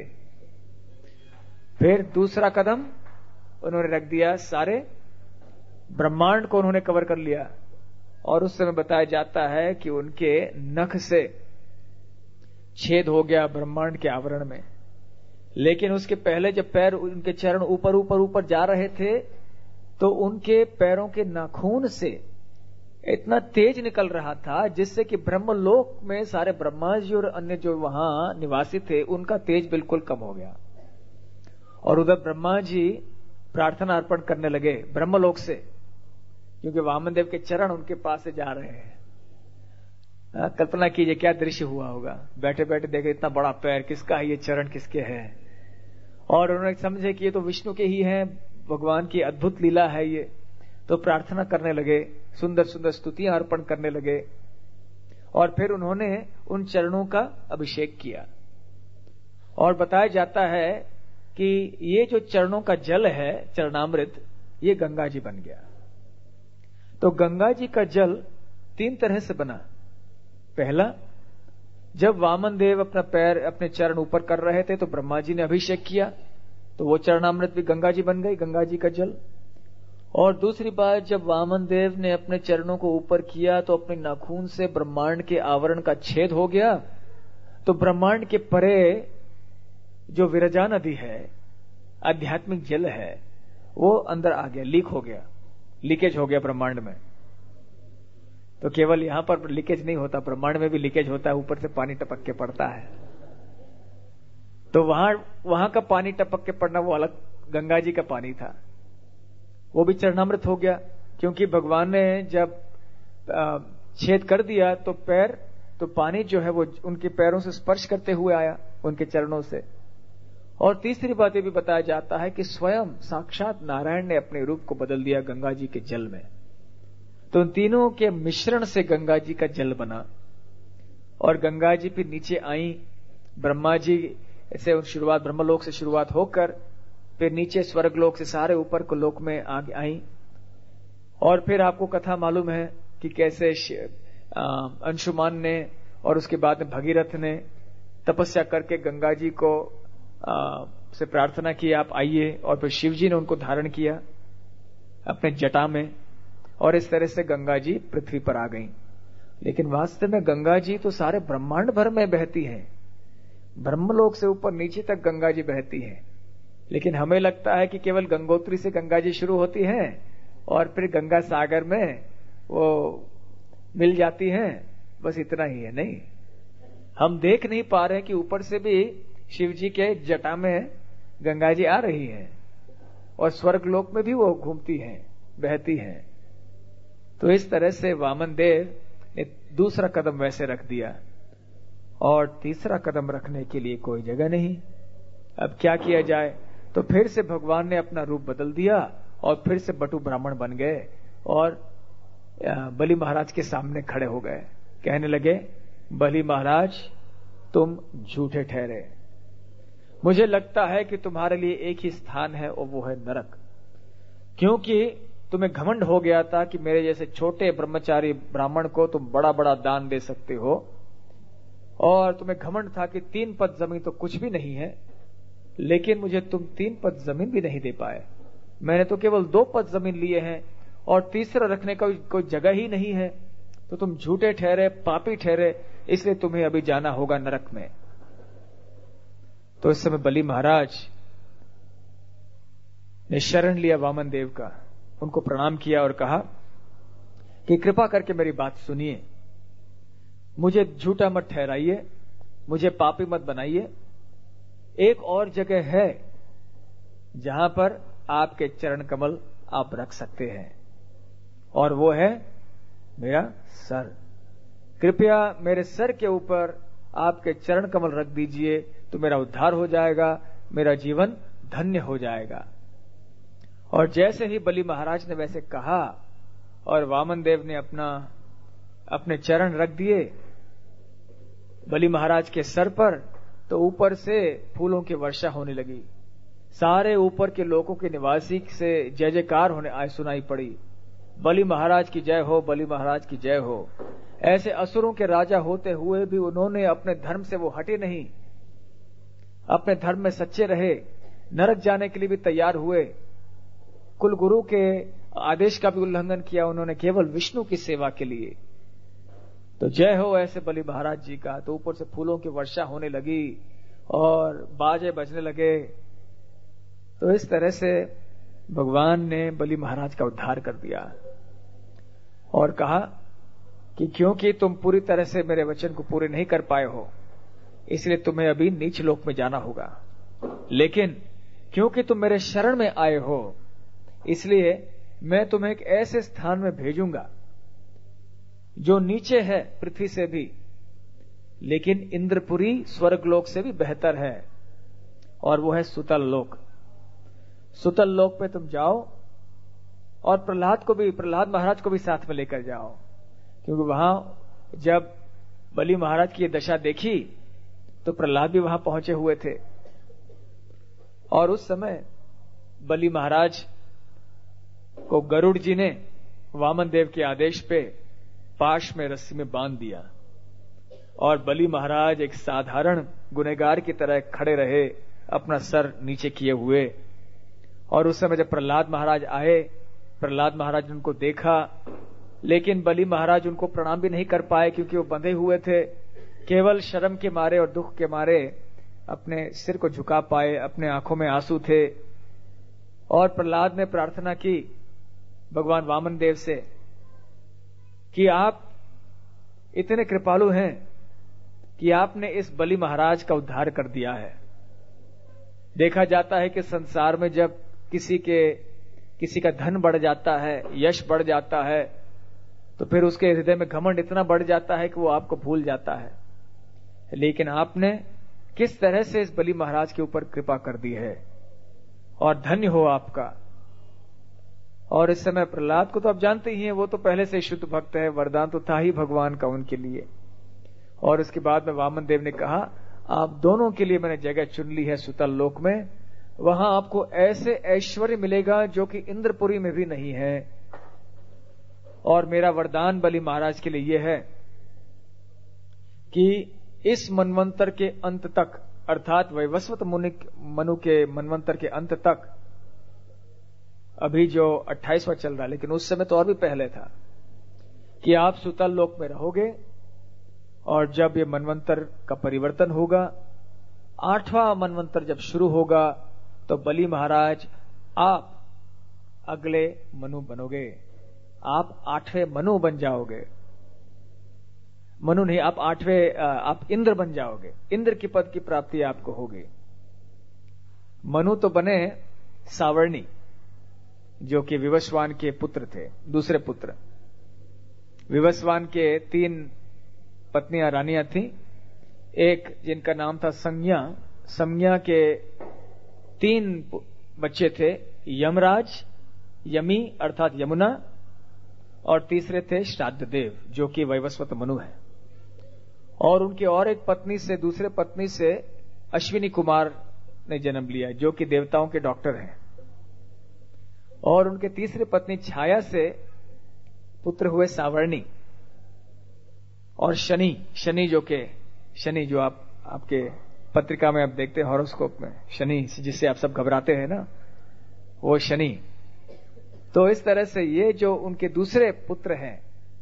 फिर दूसरा कदम उन्होंने रख दिया, सारे ब्रह्मांड को उन्होंने कवर कर लिया। और उस समय बताया जाता है कि उनके नख से छेद हो गया ब्रह्मांड के आवरण में। लेकिन उसके पहले जब पैर, उनके चरण ऊपर ऊपर ऊपर जा रहे थे, तो उनके पैरों के नाखून से इतना तेज निकल रहा था जिससे कि ब्रह्मलोक में सारे ब्रह्मा जी और अन्य जो वहां निवासी थे उनका तेज बिल्कुल कम हो गया। और उधर ब्रह्मा जी प्रार्थना अर्पण करने लगे ब्रह्मलोक से, क्योंकि वामन देव के चरण उनके पास से जा रहे हैं। कल्पना कीजिए क्या दृश्य हुआ होगा। बैठे बैठे देखे इतना बड़ा पैर किसका है, ये चरण किसके हैं। और उन्होंने समझे कि ये तो विष्णु के ही हैं, भगवान की अद्भुत लीला है ये। तो प्रार्थना करने लगे, सुंदर सुंदर स्तुतियां अर्पण करने लगे। और फिर उन्होंने उन चरणों का अभिषेक किया। और बताया जाता है कि ये जो चरणों का जल है, चरणामृत, ये गंगा जी बन गया। तो गंगा जी का जल 3 तरह से बना। पहला, जब वामन देव अपना पैर अपने चरण ऊपर कर रहे थे तो ब्रह्मा जी ने अभिषेक किया, तो वो चरणामृत भी गंगा जी बन गई, गंगा जी का जल। और दूसरी बात, जब वामन देव ने अपने चरणों को ऊपर किया तो अपने नाखून से ब्रह्मांड के आवरण का छेद हो गया, तो ब्रह्मांड के परे जो विरजा नदी है, आध्यात्मिक जल है, वो अंदर आ गया, लीक हो गया, लीकेज हो गया ब्रह्मांड में। तो केवल यहां पर लीकेज नहीं होता, ब्रह्मांड में भी लीकेज होता है, ऊपर से पानी टपक के पड़ता है। तो वहां का पानी टपक के पड़ना वो अलग गंगा जी का पानी था, वो भी चरणामृत हो गया। क्योंकि भगवान ने जब छेद कर दिया तो पानी जो है वो उनके पैरों से स्पर्श करते हुए आया, उनके चरणों से। और तीसरी बात ये भी बताया जाता है कि स्वयं साक्षात नारायण ने अपने रूप को बदल दिया गंगा जी के जल में। तो उन तीनों के मिश्रण से गंगा जी का जल बना। और गंगा जी फिर नीचे आई, ब्रह्मा जी से शुरुआत, ब्रह्मलोक से शुरुआत होकर फिर नीचे स्वर्गलोक से सारे ऊपर को लोक में आगे आई। और फिर आपको कथा मालूम है कि कैसे अंशुमान ने और उसके बाद में भगीरथ ने तपस्या करके गंगा जी को से प्रार्थना की, आप आइए। और फिर शिव जी ने उनको धारण किया अपने जटा में, और इस तरह से गंगा जी पृथ्वी पर आ गई। लेकिन वास्तव में गंगा जी तो सारे ब्रह्मांड भर में बहती है, ब्रह्मलोक से ऊपर नीचे तक गंगा जी बहती है। लेकिन हमें लगता है कि केवल गंगोत्री से गंगा जी शुरू होती है और फिर गंगा सागर में वो मिल जाती है, बस इतना ही है। नहीं, हम देख नहीं पा रहे कि ऊपर से भी शिव जी के जटा में गंगा जी आ रही है और स्वर्गलोक में भी वो घूमती है, बहती है। तो इस तरह से वामन देव ने दूसरा कदम वैसे रख दिया, और तीसरा कदम रखने के लिए कोई जगह नहीं। अब क्या किया जाए? तो फिर से भगवान ने अपना रूप बदल दिया और फिर से बटु ब्राह्मण बन गए और बलि महाराज के सामने खड़े हो गए। कहने लगे, बलि महाराज तुम झूठे ठहरे, मुझे लगता है कि तुम्हारे लिए एक ही स्थान है और वो है नरक। क्योंकि तुम्हें घमंड हो गया था कि मेरे जैसे छोटे ब्रह्मचारी ब्राह्मण को तुम बड़ा बड़ा दान दे सकते हो, और तुम्हें घमंड था कि 3 पद जमीन तो कुछ भी नहीं है, लेकिन मुझे तुम 3 पद जमीन भी नहीं दे पाए। मैंने तो केवल 2 पद जमीन लिए हैं और तीसरा रखने का कोई जगह ही नहीं है। तो तुम झूठे ठहरे, पापी ठहरे, इसलिए तुम्हें अभी जाना होगा नरक में। तो इस समय बलि महाराज ने शरण लिया वामन देव का, उनको प्रणाम किया और कहा कि कृपा करके मेरी बात सुनिए, मुझे झूठा मत ठहराइए, मुझे पापी मत बनाइए। एक और जगह है जहां पर आपके चरण कमल आप रख सकते हैं, और वो है मेरा सर। कृपया मेरे सर के ऊपर आपके चरण कमल रख दीजिए, तो मेरा उद्धार हो जाएगा, मेरा जीवन धन्य हो जाएगा। और जैसे ही बलि महाराज ने वैसे कहा और वामन देव ने अपने चरण रख दिए बलि महाराज के सर पर, तो ऊपर से फूलों की वर्षा होने लगी। सारे ऊपर के लोगों के निवासी से जय जयकार होने सुनाई पड़ी, बलि महाराज की जय हो, बलि महाराज की जय हो। ऐसे असुरों के राजा होते हुए भी उन्होंने अपने धर्म से वो हटे नहीं, अपने धर्म में सच्चे रहे, नरक जाने के लिए भी तैयार हुए। कुल गुरु के आदेश का भी उल्लंघन किया उन्होंने, केवल विष्णु की सेवा के लिए। तो जय हो ऐसे बलि महाराज जी का। तो ऊपर से फूलों की वर्षा होने लगी और बाजे बजने लगे। तो इस तरह से भगवान ने बलि महाराज का उद्धार कर दिया। और कहा कि क्योंकि तुम पूरी तरह से मेरे वचन को पूरे नहीं कर पाए हो, इसलिए तुम्हें अभी नीच लोक में जाना होगा। लेकिन क्योंकि तुम मेरे शरण में आए हो, इसलिए मैं तुम्हें एक ऐसे स्थान में भेजूंगा जो नीचे है पृथ्वी से भी, लेकिन इंद्रपुरी स्वर्गलोक से भी बेहतर है, और वो है सुतल लोक। सुतल लोक पे तुम जाओ और प्रहलाद महाराज को भी साथ में लेकर जाओ, क्योंकि वहां जब बलि महाराज की ये दशा देखी तो प्रहलाद भी वहां पहुंचे हुए थे। और उस समय बलि महाराज को गरुड़ जी ने वामन देव के आदेश पे पाश में रस्सी में बांध दिया, और बलि महाराज एक साधारण गुनहगार की तरह खड़े रहे, अपना सर नीचे किए हुए। और उस समय जब प्रहलाद महाराज आए, प्रहलाद महाराज ने उनको देखा, लेकिन बलि महाराज उनको प्रणाम भी नहीं कर पाए, क्योंकि वो बंधे हुए थे। केवल शर्म के मारे और दुख के मारे अपने सिर को झुका पाए, अपने आंखों में आंसू थे। और प्रहलाद ने प्रार्थना की भगवान वामन देव से कि आप इतने कृपालु हैं कि आपने इस बलि महाराज का उद्धार कर दिया है। देखा जाता है कि संसार में जब किसी का धन बढ़ जाता है, यश बढ़ जाता है, तो फिर उसके हृदय में घमंड इतना बढ़ जाता है कि वो आपको भूल जाता है। लेकिन आपने किस तरह से इस बलि महाराज के ऊपर कृपा कर दी है, और धन्य हो आपका। और इस समय प्रहलाद को तो आप जानते ही हैं, वो तो पहले से शुद्ध भक्त है, वरदान तो था ही भगवान का उनके लिए। और उसके बाद में वामन देव ने कहा, आप दोनों के लिए मैंने जगह चुन ली है सुतल लोक में, वहां आपको ऐसे ऐश्वर्य मिलेगा जो कि इंद्रपुरी में भी नहीं है। और मेरा वरदान बलि महाराज के लिए यह है कि इस मनवंतर के अंत तक, अर्थात वैवस्वत मनु के मनवंतर के अंत तक, अभी जो 28वां चल रहा है, लेकिन उस समय तो और भी पहले था, कि आप सुतल लोक में रहोगे। और जब ये मनवंतर का परिवर्तन होगा, 8वां मनवंतर जब शुरू होगा, तो बलि महाराज आप अगले मनु बनोगे, आप 8वें मनु बन जाओगे। मनु नहीं, आप इंद्र बन जाओगे, इंद्र की पद की प्राप्ति आपको होगी। मनु तो बने सावर्णी, जो कि विवस्वान के पुत्र थे, दूसरे पुत्र। विवस्वान के 3 पत्नियां रानियां थीं, एक जिनका नाम था संज्ञा। संज्ञा के 3 बच्चे थे, यमराज, यमी अर्थात यमुना, और तीसरे थे श्राद्धदेव, जो कि वैवस्वत मनु है। और उनकी और एक पत्नी से, दूसरे पत्नी से अश्विनी कुमार ने जन्म लिया, जो कि देवताओं के डॉक्टर हैं। और उनके तीसरे पत्नी छाया से पुत्र हुए सावर्णी। और शनि जो आपके पत्रिका में आप देखते हैं, हॉरोस्कोप में शनि, जिससे आप सब घबराते हैं ना, वो शनि। तो इस तरह से ये जो उनके दूसरे पुत्र हैं,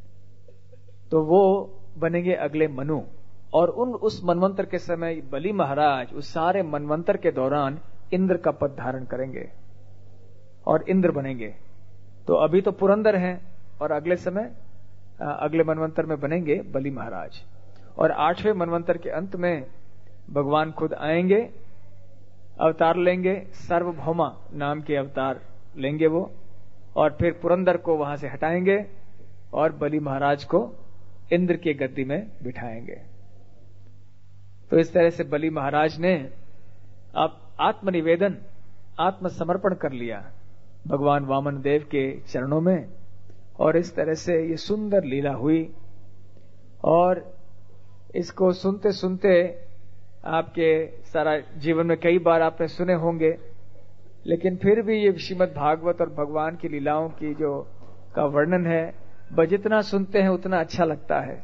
तो वो बनेंगे अगले मनु। और उस मनवंतर के समय बलि महाराज उस सारे मनवंतर के दौरान इंद्र का पद धारण करेंगे और इंद्र बनेंगे। तो अभी तो पुरंदर हैं, और अगले समय अगले मनवंतर में बनेंगे बलि महाराज। और 8वें मनवंतर के अंत में भगवान खुद आएंगे, अवतार लेंगे, सार्वभौमा नाम के अवतार लेंगे वो, और फिर पुरंदर को वहां से हटाएंगे और बलि महाराज को इंद्र की गद्दी में बिठाएंगे। तो इस तरह से बलि महाराज ने अब आत्मनिवेदन, आत्मसमर्पण कर लिया भगवान वामन देव के चरणों में। और इस तरह से ये सुंदर लीला हुई। और इसको सुनते सुनते आपके सारा जीवन में कई बार आपने सुने होंगे, लेकिन फिर भी ये श्रीमद् भागवत और भगवान की लीलाओं की जो का वर्णन है, जितना सुनते हैं उतना अच्छा लगता है।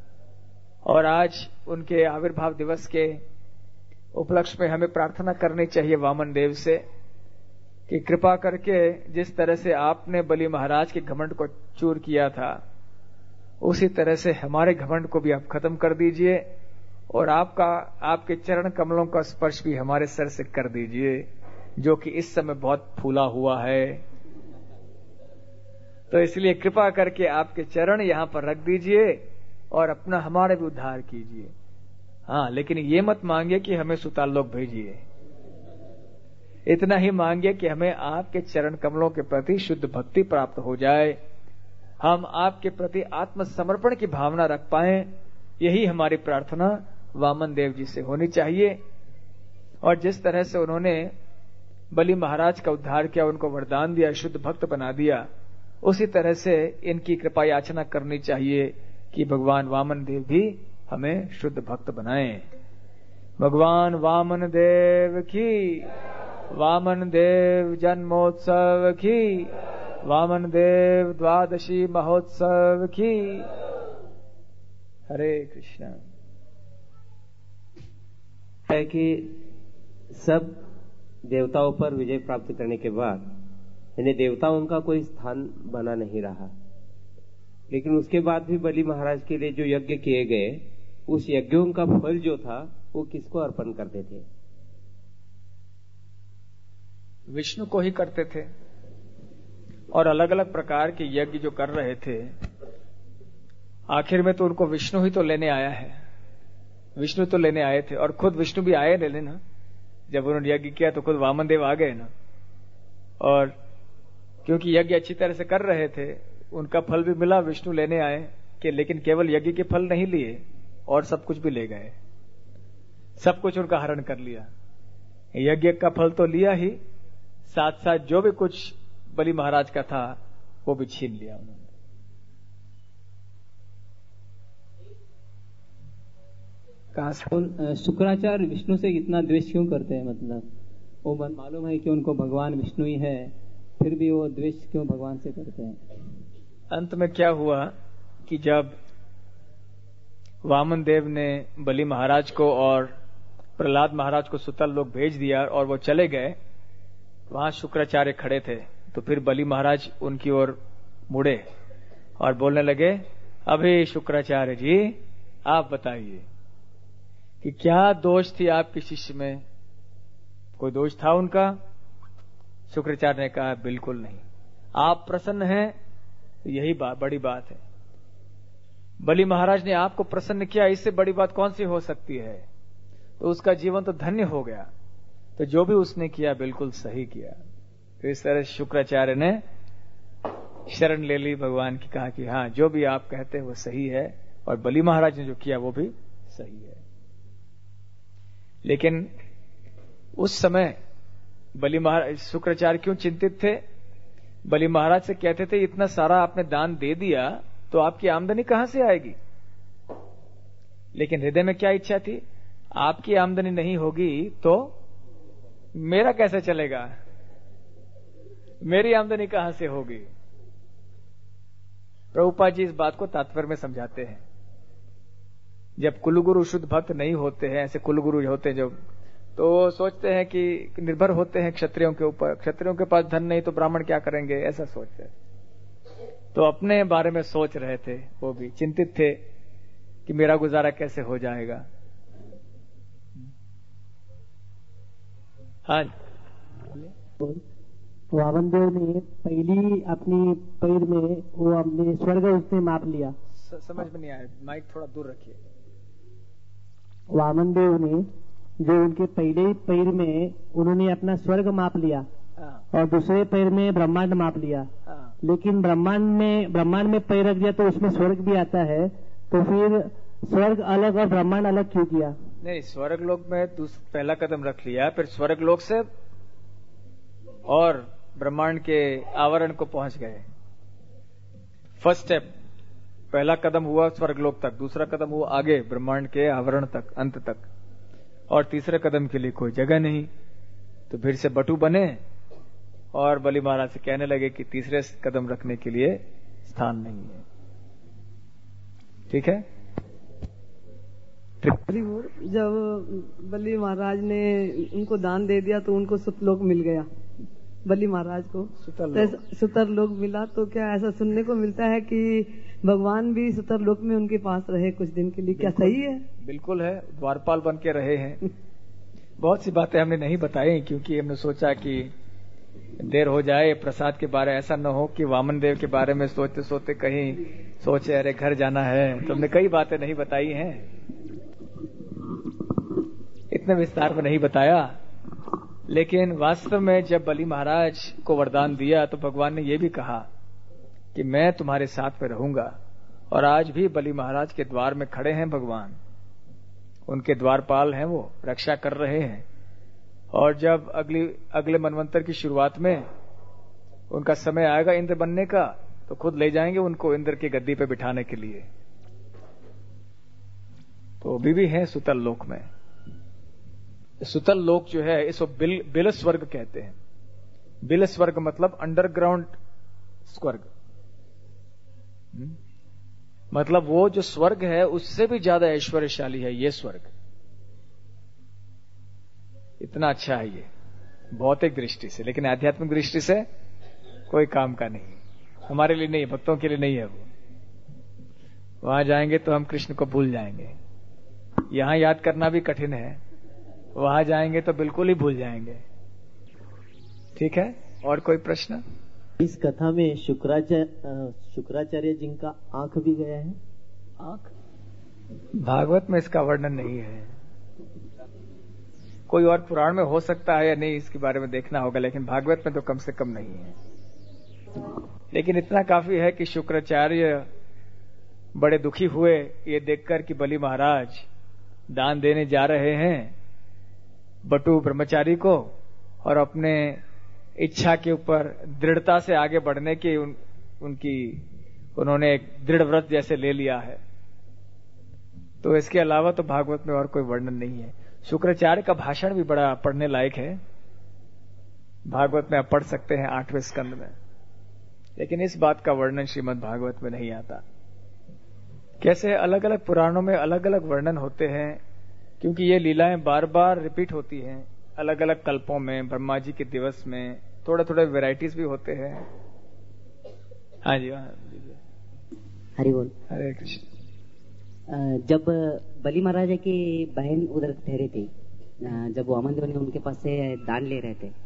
और आज उनके आविर्भाव दिवस के उपलक्ष्य में हमें प्रार्थना करनी चाहिए वामन देव से कि कृपा करके जिस तरह से आपने बलि महाराज के घमंड को चूर किया था, उसी तरह से हमारे घमंड को भी आप खत्म कर दीजिए, और आपके चरण कमलों का स्पर्श भी हमारे सर से कर दीजिए, जो कि इस समय बहुत फूला हुआ है। तो इसलिए कृपा करके आपके चरण यहां पर रख दीजिए और अपना हमारे भी उद्धार कीजिए। हाँ, लेकिन ये मत मांगिए कि हमें सुताल लोक भेजिए। इतना ही मांगिए कि हमें आपके चरण कमलों के प्रति शुद्ध भक्ति प्राप्त हो जाए, हम आपके प्रति आत्मसमर्पण की भावना रख पाएं। यही हमारी प्रार्थना वामन देव जी से होनी चाहिए। और जिस तरह से उन्होंने बलि महाराज का उद्धार किया, उनको वरदान दिया, शुद्ध भक्त बना दिया, उसी तरह से इनकी कृपा याचना करनी चाहिए कि भगवान वामन देव भी हमें शुद्ध भक्त बनाएं। भगवान वामन देव की, वामन देव जन्मोत्सव की, वामन देव द्वादशी महोत्सव की। हरे कृष्णा। है कि सब देवताओं पर विजय प्राप्त करने के बाद यानी देवताओं का कोई स्थान बना नहीं रहा, लेकिन उसके बाद भी बलि महाराज के लिए जो यज्ञ किए गए, उस यज्ञों का फल जो था वो किसको अर्पण करते थे? विष्णु को ही करते थे। और अलग अलग प्रकार के यज्ञ जो कर रहे थे, आखिर में तो उनको विष्णु ही तो लेने आया है। विष्णु तो लेने आए थे, और खुद विष्णु भी आए ले लेना। जब उन्होंने यज्ञ किया तो खुद वामन देव आ गए ना। और क्योंकि यज्ञ अच्छी तरह से कर रहे थे, उनका फल भी मिला, विष्णु लेने आए कि लेकिन केवल यज्ञ के फल नहीं लिए, और सब कुछ भी ले गए। सब कुछ उनका हरण कर लिया। यज्ञ का फल तो लिया ही, साथ साथ जो भी कुछ बलि महाराज का था वो भी छीन लिया उन्होंने। शुक्राचार्य विष्णु से इतना द्वेष क्यों करते हैं? मतलब वो मालूम है कि उनको भगवान विष्णु ही है, फिर भी वो द्वेष क्यों भगवान से करते हैं? अंत में क्या हुआ कि जब वामन देव ने बलि महाराज को और प्रहलाद महाराज को सुतल लोक भेज दिया और वो चले गए, वहां शुक्राचार्य खड़े थे। तो फिर बलि महाराज उनकी ओर मुड़े और बोलने लगे, अभी शुक्राचार्य जी आप बताइए कि क्या दोष थी आपके शिष्य में? कोई दोष था उनका? शुक्राचार्य ने कहा, बिल्कुल नहीं। आप प्रसन्न हैं, यही बड़ी बात है। बलि महाराज ने आपको प्रसन्न किया, इससे बड़ी बात कौन सी हो सकती है? तो उसका जीवन तो धन्य हो गया। तो जो भी उसने किया बिल्कुल सही किया। तो इस तरह शुक्राचार्य ने शरण ले ली भगवान की, कहा कि हाँ, जो भी आप कहते हैं वो सही है, और बलि महाराज ने जो किया वो भी सही है। लेकिन उस समय बलि महाराज, शुक्राचार्य क्यों चिंतित थे? बलि महाराज से कहते थे, इतना सारा आपने दान दे दिया तो आपकी आमदनी कहां से आएगी? लेकिन हृदय में क्या इच्छा थी? आपकी आमदनी नहीं होगी तो मेरा कैसे चलेगा? मेरी आमदनी कहां से होगी? प्रभुपाद जी इस बात को तात्पर्य में समझाते हैं। जब कुलगुरु शुद्ध भक्त नहीं होते हैं, ऐसे कुलगुरु होते हैं जो, तो सोचते हैं कि निर्भर होते हैं क्षत्रियों के ऊपर। क्षत्रियों के पास धन नहीं तो ब्राह्मण क्या करेंगे, ऐसा सोचते हैं। तो अपने बारे में सोच रहे थे, वो भी चिंतित थे कि मेरा गुजारा कैसे हो जाएगा। हाँ, वामन देव ने पहली अपनी पैर में वो अपने स्वर्ग उसने माप लिया। समझ में नहीं आया, माइक थोड़ा दूर रखिए। वामन देव ने जो उनके पहले पैर में उन्होंने अपना स्वर्ग माप लिया और दूसरे पैर में ब्रह्मांड माप लिया। लेकिन ब्रह्मांड में पैर रख दिया तो उसमें स्वर्ग भी आता है, तो फिर स्वर्ग अलग और ब्रह्मांड अलग क्यों किया? नहीं, स्वर्ग लोक में पहला कदम रख लिया, फिर स्वर्ग लोक से और ब्रह्मांड के आवरण को पहुंच गए। फर्स्ट स्टेप, पहला कदम हुआ स्वर्गलोक तक, दूसरा कदम हुआ आगे ब्रह्मांड के आवरण तक, अंत तक, और तीसरे कदम के लिए कोई जगह नहीं। तो फिर से बटू बने और बलि महाराज से कहने लगे कि तीसरे कदम रखने के लिए स्थान नहीं है। ठीक है। जब बलि महाराज ने उनको दान दे दिया तो उनको सुतलोक मिल गया, बलि महाराज को सुतरलोक मिला। तो क्या ऐसा सुनने को मिलता है कि भगवान भी सुतरलोक में उनके पास रहे कुछ दिन के लिए? क्या सही है? बिल्कुल है, द्वारपाल बन के रहे हैं। बहुत सी बातें हमने नहीं बताई क्योंकि हमने सोचा कि देर हो जाए प्रसाद के बारे, ऐसा न हो कि वामन देव के बारे में सोचते सोचते कहीं सोचे अरे घर जाना है। तुमने कई बातें नहीं बताई हैं, इतने विस्तार में नहीं बताया, लेकिन वास्तव में जब बलि महाराज को वरदान दिया तो भगवान ने यह भी कहा कि मैं तुम्हारे साथ में रहूंगा। और आज भी बलि महाराज के द्वार में खड़े हैं भगवान, उनके द्वारपाल हैं, वो रक्षा कर रहे हैं। और जब अगले मनवंतर की शुरुआत में उनका समय आएगा इंद्र बनने का, तो खुद ले जाएंगे उनको इंद्र की गद्दी पे बिठाने के लिए। तो अभी भी है सुतल लोक में। सुतल लोक जो है इसको बिल स्वर्ग कहते हैं। बिल स्वर्ग मतलब अंडरग्राउंड स्वर्ग, मतलब वो जो स्वर्ग है उससे भी ज्यादा ऐश्वर्यशाली है ये स्वर्ग। इतना अच्छा है ये भौतिक दृष्टि से, लेकिन आध्यात्मिक दृष्टि से कोई काम का नहीं। हमारे लिए नहीं, भक्तों के लिए नहीं है वो। वहां जाएंगे तो हम कृष्ण को भूल जाएंगे। यहां याद करना भी कठिन है, वहां जाएंगे तो बिल्कुल ही भूल जाएंगे। ठीक है, और कोई प्रश्न? इस कथा में शुक्राचार्य जी का आंख भी गया है। आंख भागवत में इसका वर्णन नहीं है। कोई और पुराण में हो सकता है या नहीं, इसके बारे में देखना होगा, लेकिन भागवत में तो कम से कम नहीं है। लेकिन इतना काफी है कि शुक्राचार्य बड़े दुखी हुए ये देखकर कि बलि महाराज दान देने जा रहे हैं बटु ब्रह्मचारी को, और अपने इच्छा के ऊपर दृढ़ता से आगे बढ़ने की उन्होंने एक दृढ़ व्रत जैसे ले लिया है। तो इसके अलावा तो भागवत में और कोई वर्णन नहीं है। शुक्राचार्य का भाषण भी बड़ा पढ़ने लायक है, भागवत में आप पढ़ सकते हैं 8वें स्कंद में, लेकिन इस बात का वर्णन श्रीमद् भागवत में नहीं आता। कैसे अलग अलग पुराणों में अलग अलग वर्णन होते हैं, क्योंकि ये लीलाएं बार बार रिपीट होती हैं अलग अलग कल्पों में। ब्रह्मा जी के दिवस में थोड़े थोड़े वेराइटीज भी होते हैं। हाँ जी, हरि बोल। हरे कृष्ण। जब बलि महाराज की बहन उधर ठहरे थे, जब वामन देव ने उनके पास से दान ले रहे थे,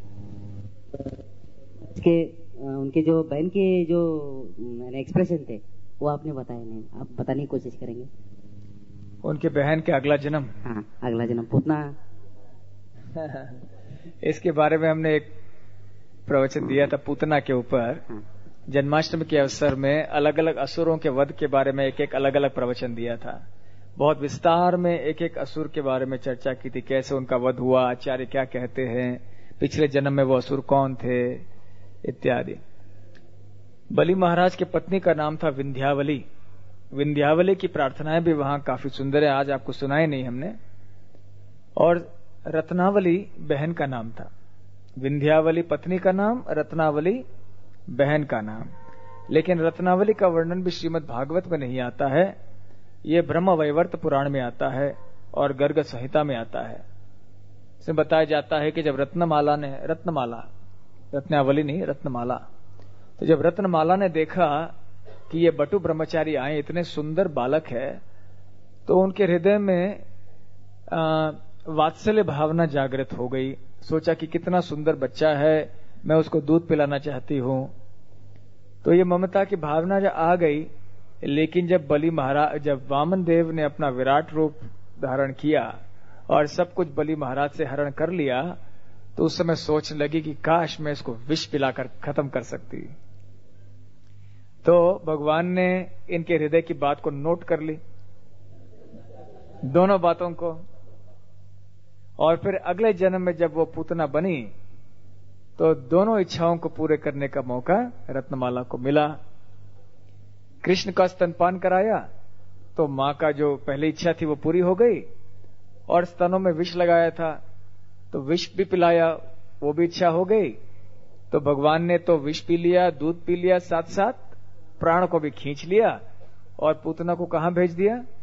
उनके जो बहन के जो एक्सप्रेशन थे वो आपने बताया नहीं, आप बताने की कोशिश करेंगे? उनके बहन के अगला जन्म? हाँ, अगला जन्म पूतना। इसके बारे में हमने एक प्रवचन दिया था पूतना के ऊपर। हाँ। जन्माष्टमी के अवसर में अलग अलग असुरों के वध के बारे में एक एक अलग अलग प्रवचन दिया था। बहुत विस्तार में एक एक असुर के बारे में चर्चा की थी, कैसे उनका वध हुआ, आचार्य क्या कहते हैं, पिछले जन्म में वो असुर कौन थे, इत्यादि। बलि महाराज की पत्नी का नाम था विंध्यावली। विंध्यावली की प्रार्थनाएं भी वहां काफी सुंदर है, आज आपको सुनाई नहीं हमने। और रत्नावली बहन का नाम था। विंध्यावली पत्नी का नाम, रत्नावली बहन का नाम। लेकिन रत्नावली का वर्णन भी श्रीमद् भागवत में नहीं आता है, ये ब्रह्म वैवर्त पुराण में आता है और गर्ग संहिता में आता है। इसमें बताया जाता है कि जब रत्नावली नहीं, रत्नमाला, तो जब रत्नमाला ने देखा कि ये बटु ब्रह्मचारी आए, इतने सुंदर बालक है, तो उनके हृदय में वात्सल्य भावना जागृत हो गई। सोचा कि कितना सुंदर बच्चा है, मैं उसको दूध पिलाना चाहती हूं। तो ये ममता की भावना जब आ गई, लेकिन जब वामन देव ने अपना विराट रूप धारण किया और सब कुछ बलि महाराज से हरण कर लिया, तो उस समय सोचने लगी कि काश मैं इसको विष पिलाकर खत्म कर सकती। तो भगवान ने इनके हृदय की बात को नोट कर ली, दोनों बातों को, और फिर अगले जन्म में जब वो पूतना बनी तो दोनों इच्छाओं को पूरे करने का मौका रत्नमाला को मिला। कृष्ण का स्तनपान कराया तो मां का जो पहली इच्छा थी वो पूरी हो गई, और स्तनों में विष लगाया था तो विष भी पिलाया, वो भी इच्छा हो गई। तो भगवान ने तो विष पी लिया, दूध पी लिया, साथ साथ प्राण को भी खींच लिया, और पूतना को कहां भेज दिया?